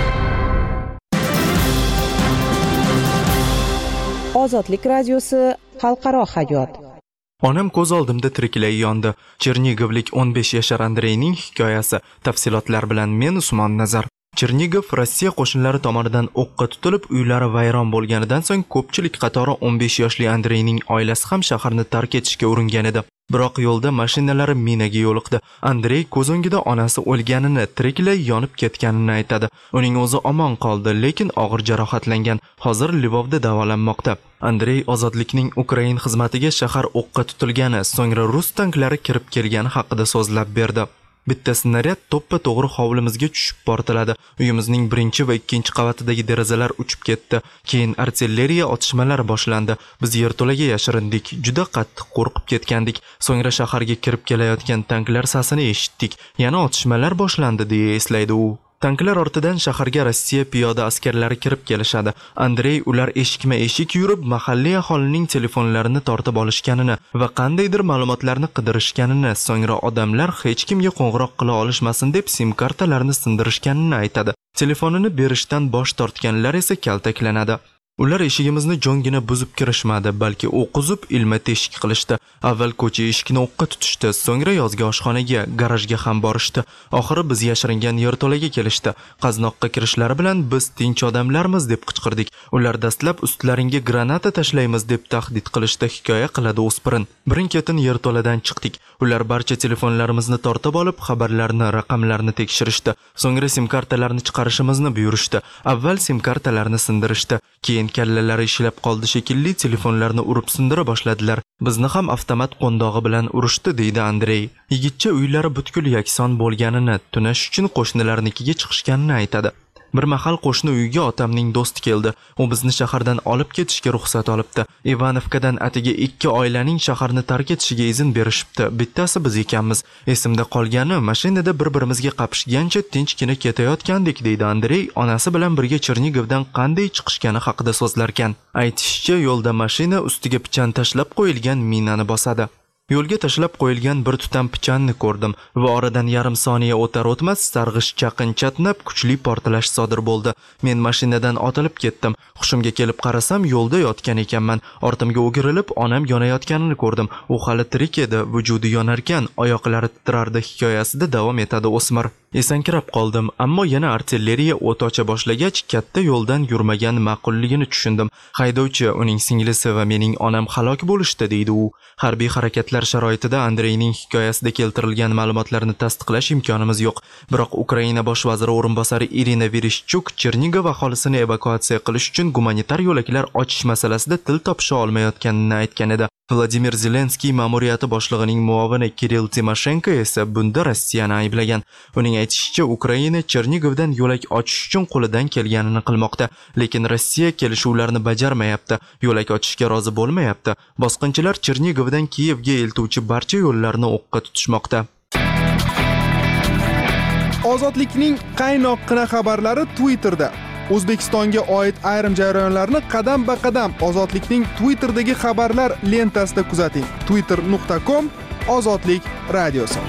S2: Ozodlik radiosi xalqaro hayot.
S1: Onam ko'z oldimda tiriklay yondi. Chernigovlik o'n besh yashar Andreyning hikoyasi. Tafsilotlar bilan men Usmon Nazar. Chernigov Rossiya qo'shinlari tomonidan o'qqa tutilib, uylari vayron bo'lganidan so'ng ko'pchilik qatori o'n besh yoshli Andreyning oilasi ham shaharni tark etishga uringan edi. Biroq yo'lda mashinalari minaga yo'liqdi. Andrey ko'z o'ngida onasi o'lganini, tiriklay yonib ketganini aytadi. Uning o'zi omon qoldi, lekin og'ir jarohatlangan. Hozir Lvovda davolanmoqda. Andrey ozodlikning Ukrain xizmatiga shahar o'qqa tutilgani, so'ngra rus tanklari kirib kelgani haqida so'zlab berdi. Bitta snaryad to'ppa to'g'ri hovlimizga tushib portladi. Uyimizning birinchi va ikkinchi qavatidagi derazalar uchib ketdi. Keyin artilleriya otishmalari boshlandi. Biz yerto'laga yashirindik. Juda qattiq qo'rqib ketgandik. So'ngra shaharga kirib kelayotgan tanklar sasini eshitdik. Yana otishmalar boshlandi, deya eslaydi u. Tanklar ortidan shaharga Rossiya piyoda askarlari kirib kelishadi. Andrey ular eshikma-eshik yurib, mahalliy aholining telefonlarini tortib olishganini va qandaydir ma'lumotlarni qidirishganini, so'ngra odamlar hech kimga qo'ng'iroq qila olishmasin deb sim kartalarni sindirishganini aytadi. Telefonini berishdan bosh tortganlar esa kaltaklanadi. Ular eshigimizni jo'ngina buzib kirishmadi, balki o'q uzib ilma teshik qilishdi. Avval ko'cha eshikni o'qqa tutishdi, so'ngra yozgi oshxonaga, garajga ham borishdi. Oxiri biz yashiringan yerto'laga kelishdi. Qaznoqqa kirishlari bilan biz tinch odamlarmiz deb qichqirdik. Ular dastlab ustlaringga granata tashlaymiz deb tahdid qilishdi, hikoya qiladi o'spirin. Birin-ketin yerto'ladan chiqdik. Ular barcha telefonlarimizni tortib olib, xabarlarni, raqamlarni tekshirishdi. So'ngra sim kartalarni chiqarishimizni buyurishdi. Avval sim kartalarni sindirishdi, keyin kallalari ishlab qoldi shekilli, telefonlarni urib sindira boshladilar. Bizni ham avtomat qo'ndog'i bilan urishdi, deydi Andrey. Yigitcha uylari butkul yakson bo'lganini, tunash uchun qo'shnilarnikiga chiqishganini aytadi. Bir mahal qo'shni uyga otamning do'sti keldi. U bizni shahardan olib ketishga ruxsat olibdi. Ivanovkadan atigi ikki oilaning shaharni tark etishiga izn berishibdi. Bittasi biz ekanmiz. Esimda qolgani, mashinada bir-birimizga qapishgancha tinchgina ketayotgandik, deydi Andrey, onasi bilan birga Chernigovdan qanday chiqishgani haqida so'zlarkan. Aytishicha, yo'lda mashina ustiga pichan tashlab qo'yilgan minani bosadi. Yo'lga tashlab qo'yilgan bir tutam pichanni ko'rdim va oradan yarim soniya o'tar o'tmas sarg'ish chaqin chatnab kuchli portlash sodir bo'ldi. Men mashinadan otilib ketdim. Hushimga kelib qarasam, yo'lda yotgan ekanman. Ortimga o'girilib, onam yonayotganini ko'rdim. U hali tirik edi, vujudi yonarkan, oyoqlari titrardi, hikoyasida davom etadi o'smir. Esankirab qoldim, ammo yana artilleriya o't ocha boshlagach, katta yo'ldan yurmagan ma'qulligini tushundim. Haydovchi, uning singlisi va mening onam halok bo'lishdi, deydi u. Harbiy harakatlar sharoitida Andreyning hikoyasida keltirilgan ma'lumotlarni tasdiqlash imkonimiz yo'q. Biroq Ukraina bosh vaziri o'rinbosari Irina Vereshchuk Chernigov aholisini evakuatsiya qilish uchun gumanitar yo'laklar ochish masalasida til topisha olmayotganini aytgan edi. Vladimir Zelenskiy ma'muriyati boshlig'ining muovini Kirill Timoshenko esa bunda Rossiyani ayblagan. Uning aytishicha, Ukraina Chernigovdan yo'lak ochish uchun qo'lidan kelganini qilmoqda, lekin Rossiya kelishuvlarni bajarmayapti, yo'lak ochishga rozi bo'lmayapti. Bosqinchilar Chernigovdan Kiyevga eltuvchi barcha yo'llarni o'qqa tutishmoqda.
S5: Ozodlikning qaynoqqina xabarlari Twitterda. O'zbekistonga oid ayrim jarayonlarni qadam-ba-qadam Ozodlikning Twitterdagi xabarlar lentasida kuzating. twitter nuqta com Ozodlik radiosi.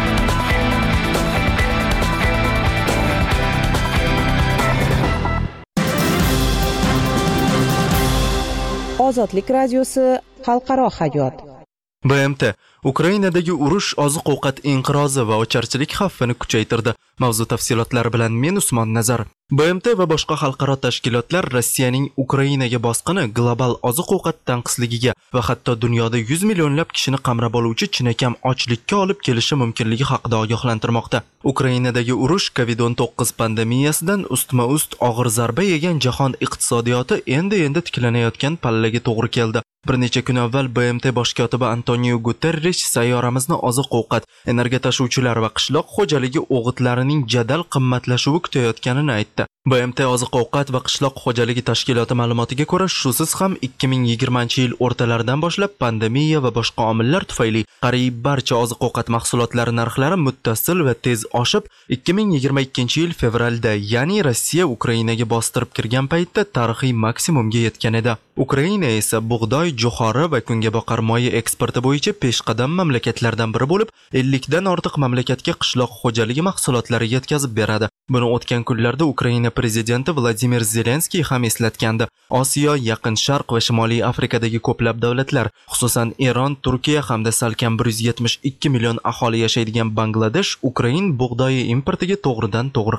S2: Ozodlik radiosi xalqaro hayot.
S1: B M T Ukrainadagi urush, oziq-ovqat inqirozi va ocharchilik xavfini kuchaytirdi. Mavzu tafsilotlari bilan men Usmon Nazar. B M T va boshqa xalqaro tashkilotlar Rossiyaning Ukrainaga bosqini global oziq-ovqat tanqisligiga va hatto dunyoda yuz millionlab kishini qamrab oluvchi chinakam ochlikka olib kelishi mumkinligi haqida ogohlantirmoqda. Ukrainadagi urush covid o'n to'qqiz pandemiyasidan ustma-ust og'ir zarba yegan jahon iqtisodiyoti endi-endi tiklanayotgan pallaga to'g'ri keldi. Bir necha kun avval B M T bosh kotibi Antonio Guterres sayyoramizni oziq-ovqat, energiya tashuvchilar va qishloq xo'jaligi o'g'itlarining jadal qimmatlashuvi kutayotganini aytdi. B M T oziq-ovqat va qishloq xo'jaligi tashkiloti ma'lumotiga ko'ra, shusiz ham ikki ming yigirmanchi yil o'rtalaridan boshlab pandemiya va boshqa omillar tufayli qariyb barcha oziq-ovqat mahsulotlari narxlari muttasil va tez oshib, ikki ming yigirma ikkinchi yil fevralda, ya'ni Rossiya Ukrainaga bostirib kirgan paytda tarixiy maksimumga yetgan edi. Ukraina esa bug'doy, jo'xori va kungaboqar moyi eksporti bo'yicha peshqadam mamlakatlardan biri bo'lib, ellikdan ortiq mamlakatga qishloq xo'jaligi mahsulotlari yetkazib beradi. Buni o'tgan kunlarda Ukraina prezidenti Vladimir Zelenskiy ham eslatgandi. Osiyo, Yaqin Sharq va Shimoliy Afrikadagi ko'plab davlatlar, xususan Eron, Turkiya hamda salkam bir yuz yetmish ikki million aholi yashaydigan Bangladesh Ukrain bug'doyi importiga to'g'ridan to'g'ri qaram.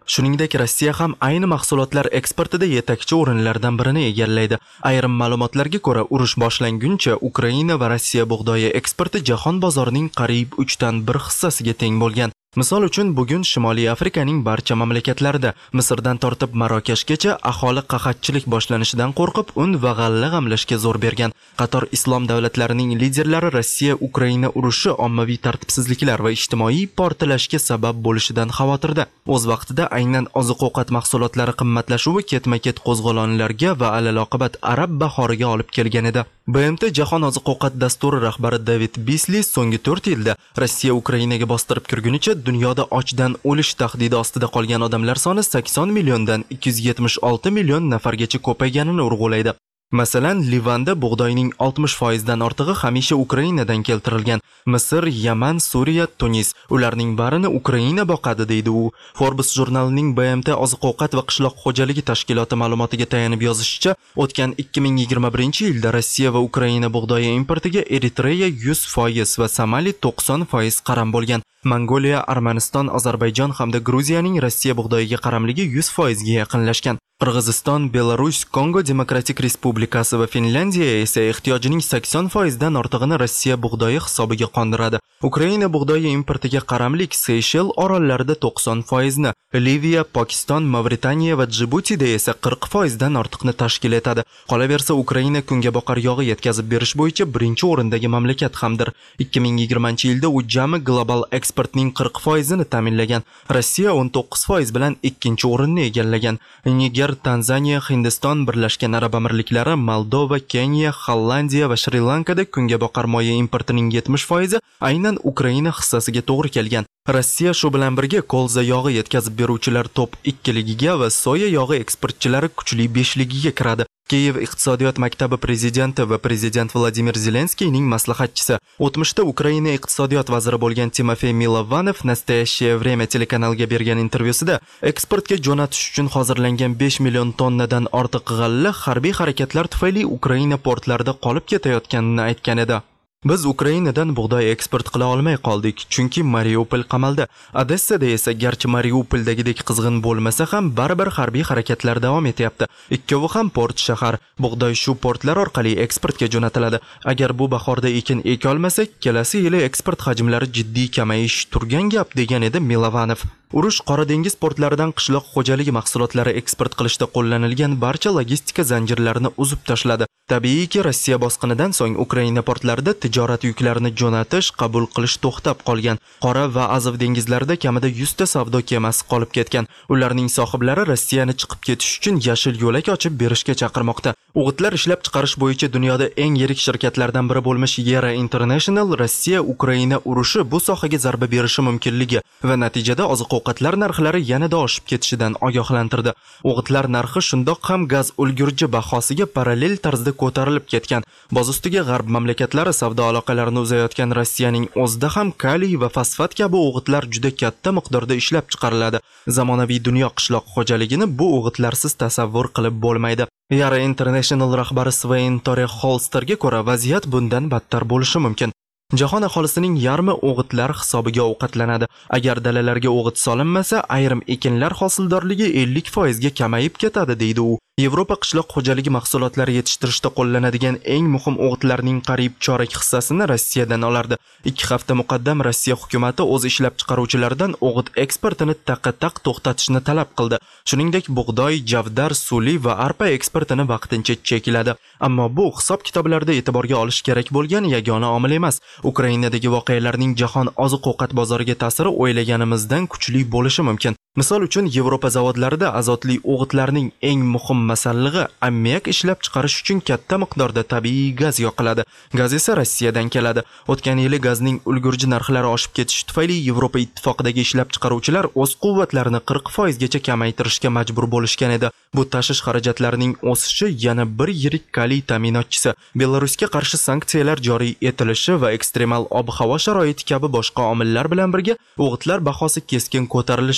S1: Shuningdek, Rossiya ham ayni mahsulotlar eksportida yetakchi o'rinlardan birini egallaydi. Ayrim ma'lumotlarga ko'ra, urush boshlanguncha Ukraina va Rossiya bug'doyi eksporti jahon bozorining qariyb uchdan bir hissasiga teng bo'lgan. Misol uchun, bugun Shimoliy Afrikaning barcha mamlakatlarida, Misrdan tortib Marokashgacha aholi qahatchilik boshlanishidan qo'rqib, un va g'alla g'amlashga zo'r bergan. Qator islom davlatlarining liderlari Rossiya-Ukraina urushi ommaviy tartibsizliklar va ijtimoiy portlashga sabab bo'lishidan xavotirda. O'z vaqtida aynan oziq-ovqat mahsulotlari qimmatlashuvi ketma-ket qo'zg'olonlarga va alaloqibat arab bahoriga olib kelgan edi. B M T Jahon oziq-ovqat dasturi rahbari David Beasley so'nggi to'rt yilda Rossiya Ukrainaga bostirib kirgunicha dunyoda ochdan o'lish tahdidi ostida qolgan odamlar soni sakson milliondan ikki yuz yetmish olti million nafargacha ko'payganini urg'ulaydi. Masalan, Livanda bug'doyning oltmish foiz dan ortig'i hamisha Ukrainadan keltirilgan. Misr, Yaman, Suriya, Tunis ularning barini Ukraina boqadi, deydi u. Forbes jurnalining B M T oziq-ovqat va qishloq xo'jaligi tashkiloti ma'lumotiga tayanib yozishicha, o'tgan ikki ming yigirma birinchi yilda Rossiya va Ukraina bug'doyi importiga Eritreya yuz foiz va Somali to'qson foiz qaram bo'lgan. Mongoliya, Armaniston, Ozarbayjon hamda Gruziyaning Rossiya bug'doyiga qaramligi yuz foiz ga yaqinlashgan. Qirg'iziston, Belarus, Kongo Demokratik Respublikasi va Finlandiya esa ehtiyojining sakson foiz dan ortig'ini Rossiya bug'doyi hisobiga qondiradi. Ukraina bug'doyi importiga qaramlik Seyshel orollarida to'qson foiz ni, Liviya, Pokiston, Mavritaniya va Djibutida esa qirq foiz dan ortiqni tashkil etadi. Qolaversa, Ukraina kunga boqar yog'i yetkazib berish bo'yicha birinchi o'rindagi mamlakat hamdir. ikki ming yigirmanchi yilda u jami global eksportning qirq foiz ni ta'minlagan. Rossiya o'n to'qqiz foiz bilan ikkinchi o'rinni egallagan. Niger, Tanzaniya, Hindiston, Birlashgan Arab Amirliklari, Moldova, Keniya, Hollandiya va Shri-Lankada kunga boqar moya importining yetmish foizi aynan Ukraina hissasiga to'g'ri kelgan. Rossiya shu bilan birga kolza yog'i yetkazib beruvchilar top ikkiligiga va soya yog'i eksportchilari kuchli beshligiga kiradi. Kiyev iqtisodiyot maktabi prezidenti va prezident Vladimir Zelenskiyning maslahatchisi, o'tmishda Ukraina iqtisodiyot vaziri bo'lgan Timofey Milovanov Nastoящее время telekanaliga bergan intervyusida eksportga jo'natish uchun hozirlangan besh million tonnadan ortiq g'alla harbiy harakatlar tufayli Ukraina portlarida qolib ketayotganini aytgan edi. Biz Ukrainadan bug'doy eksport qila olmay qoldik, chunki Mariupol qamaldi. Odessada esa garchi Mariupoldagidek qizg'in bo'lmasa ham baribir harbiy harakatlar davom etyapti. Ikkovi ham port shahar. Bug'doy shu portlar orqali eksportga jo'natiladi. Agar bu bahorda ekin eka olmasak, kelasi yili eksport hajmlari jiddiy kamayish turgan gap, degan edi Milovanov. Urush Qora dengiz portlaridan qishloq xo'jaligi mahsulotlari eksport qilishda qo'llanilgan barcha logistika zanjirlarini uzib tashladi. Tabiiyki, Rossiya bosqinidan so'ng Ukraina portlarida tijorat yuklarini jo'natish, qabul qilish to'xtab qolgan. Qora va Azov dengizlarida kamida yuz ta savdo kemasi qolib ketgan. Ularning sohiblari Rossiyani chiqib ketish uchun yashil yo'lak ochib berishga chaqirmoqda. O'g'itlar ishlab chiqarish bo'yicha dunyoda eng yirik shirkatlardan biri bo'lmish Yera International Rossiya-Ukraina urushi bu sohaga zarba berishi mumkinligi va natijada oziq-ovqatlar narxlari yanada oshib ketishidan ogohlantirdi. O'g'itlar narxi shundoq ham gaz ulgurji bahosiga parallel tarzda ko'tarilib ketgan. Boz ustiga g'arb mamlakatlari savdo aloqalarini uzayotgan Rossiyaning o'zida ham kaliy va fosfat kabi o'g'itlar juda katta miqdorda ishlab chiqariladi. Zamonaviy dunyo qishloq xo'jaligini bu o'g'itlarsiz tasavvur qilib bo'lmaydi. Yara International rahbari Svein Tore Holsterga ko'ra vaziyat bundan battar bo'lishi mumkin. Jahon aholisining yarmi o'g'itlar hisobiga ovqatlanadi. Agar dalalarga o'g'it solinmasa, ayrim ekinlar hosildorligi ellik foiz ga kamayib ketadi, deydi u. Yevropa qishloq xo'jaligi mahsulotlari yetishtirishda qo'llanadigan eng muhim o'g'itlarning qariyb chorak hissasini Rossiyadan olardi. ikki hafta muqaddam Rossiya hukumatı o'z ishlab chiqaruvchilaridan o'g'it eksportini taqqa-taq to'xtatishni talab qildi. Shuningdek, bug'doy, javdar, suli va arpa eksportini vaqtincha chekladi. Ammo bu hisob kitoblarda e'tiborga olish kerak bo'lgan yagona omil emas. Ukrainadagi voqealarning jahon oziq-ovqat bozoriga ta'siri o'ylaganimizdan kuchli bo'lishi mumkin. Misol uchun, Yevropa zavodlarida azotli o'g'itlarning eng muhim masallig'i ammiak ishlab chiqarish uchun katta miqdorda tabiiy gaz yoqiladi. Gaz esa Rossiyadan keladi. O'tgan yili gazning ulgurji narxlari oshib ketishi tufayli Yevropa ittifoqidagi ishlab chiqaruvchilar o'z quvvatlarini qirq foiz gacha kamaytirishga majbur bo'lishgan edi. Bu tashish xarajatlarining o'sishi yana bir yirik kaliy ta'minotchisi. Belarusga qarshi sanksiyalar joriy etilishi va ekstremal ob-havo sharoiti kabi boshqa omillar bilan birga o'g'itlar bahosi keskin ko'tarilishiga va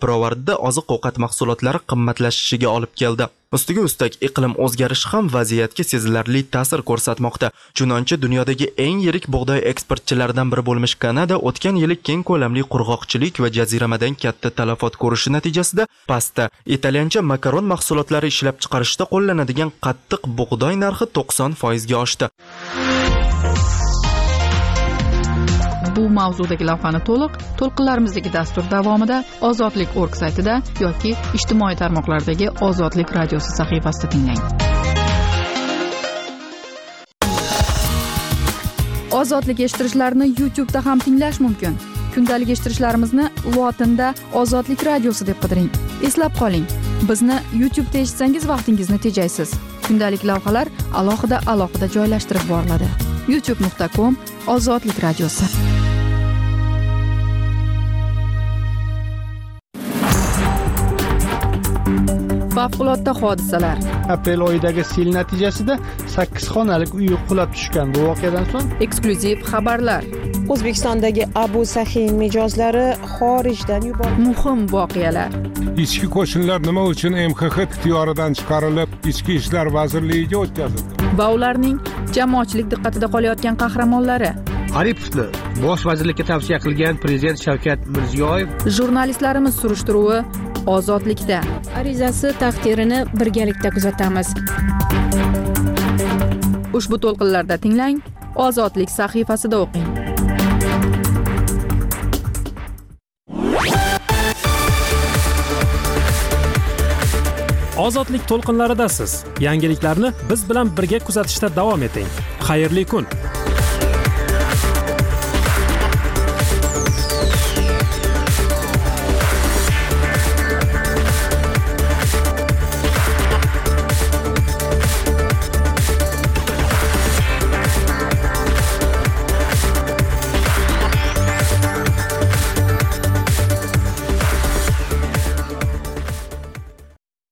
S1: pirovardida oziq-ovqat mahsulotlari qimmatlashishiga olib keldi. Ustiga ustak iqlim o'zgarishi ham vaziyatga sezilarli ta'sir ko'rsatmoqda. Chunonchi dunyodagi eng yirik bug'doy eksportchilaridan biri bo'lmish Kanada o'tgan yili keng ko'lamli qurg'oqchilik va jaziramadan katta talafot ko'rishi natijasida pasta italyancha makaron mahsulotlari ishlab chiqarishda qo'llanadigan qattiq bug'doy narxi to'qson foiz ga oshdi.
S7: Bu mavzudagi lavhani to'liq to'lqinlarimizdagi dastur davomida Ozodlik nokta org saytida yoki ijtimoiy tarmoqlardagi Ozodlik radiosi sahifasida tinglang. Ozodlik eshittirishlarini YouTube da ham tinglash mumkin. Kundalik eshittirishlarimizni lotinda Ozodlik radiosi deb qidiring. Eslab qoling, bizni YouTube da eshitsangiz vaqtingizni tejaysiz. Kundalik lavhalar alohida alohida joylashtirib boriladi. youtube nokta com Ozodlik radiosi. Favqulodda hodisalar.
S8: Aprel oyidagi sel natijasida sakkiz xonalik uy qulab tushgan. Bu voqeadan so'ng
S7: Eksklyuziv xabarlar.
S2: O'zbekistondagi Abu Sahin mijozlari xorijdan yuborildi.
S7: Muhim voqealar.
S6: Ichki qo'shinlar nima uchun M X X ixtiyoridan chiqarilib, Ichki ishlar vazirligiga o'tkazildi?
S7: Va ularning jamoatchilik diqqatida qolayotgan qahramonlari.
S9: Aripovni bosh vazirlikka tavsiya qilgan prezident Shavkat Mirziyoyev.
S7: Jurnalistlarimiz surishtiruvi Ozodlikda.
S4: Arizasi taqdirini birgalikda kuzatamiz.
S7: Ushbu to'lqinlarda tinglang, Ozodlik sahifasida o'qing.
S3: Ozodlik to'lqinlaridasiz. Yangiliklarni biz bilan birga kuzatishda davom eting. Xayrli kun.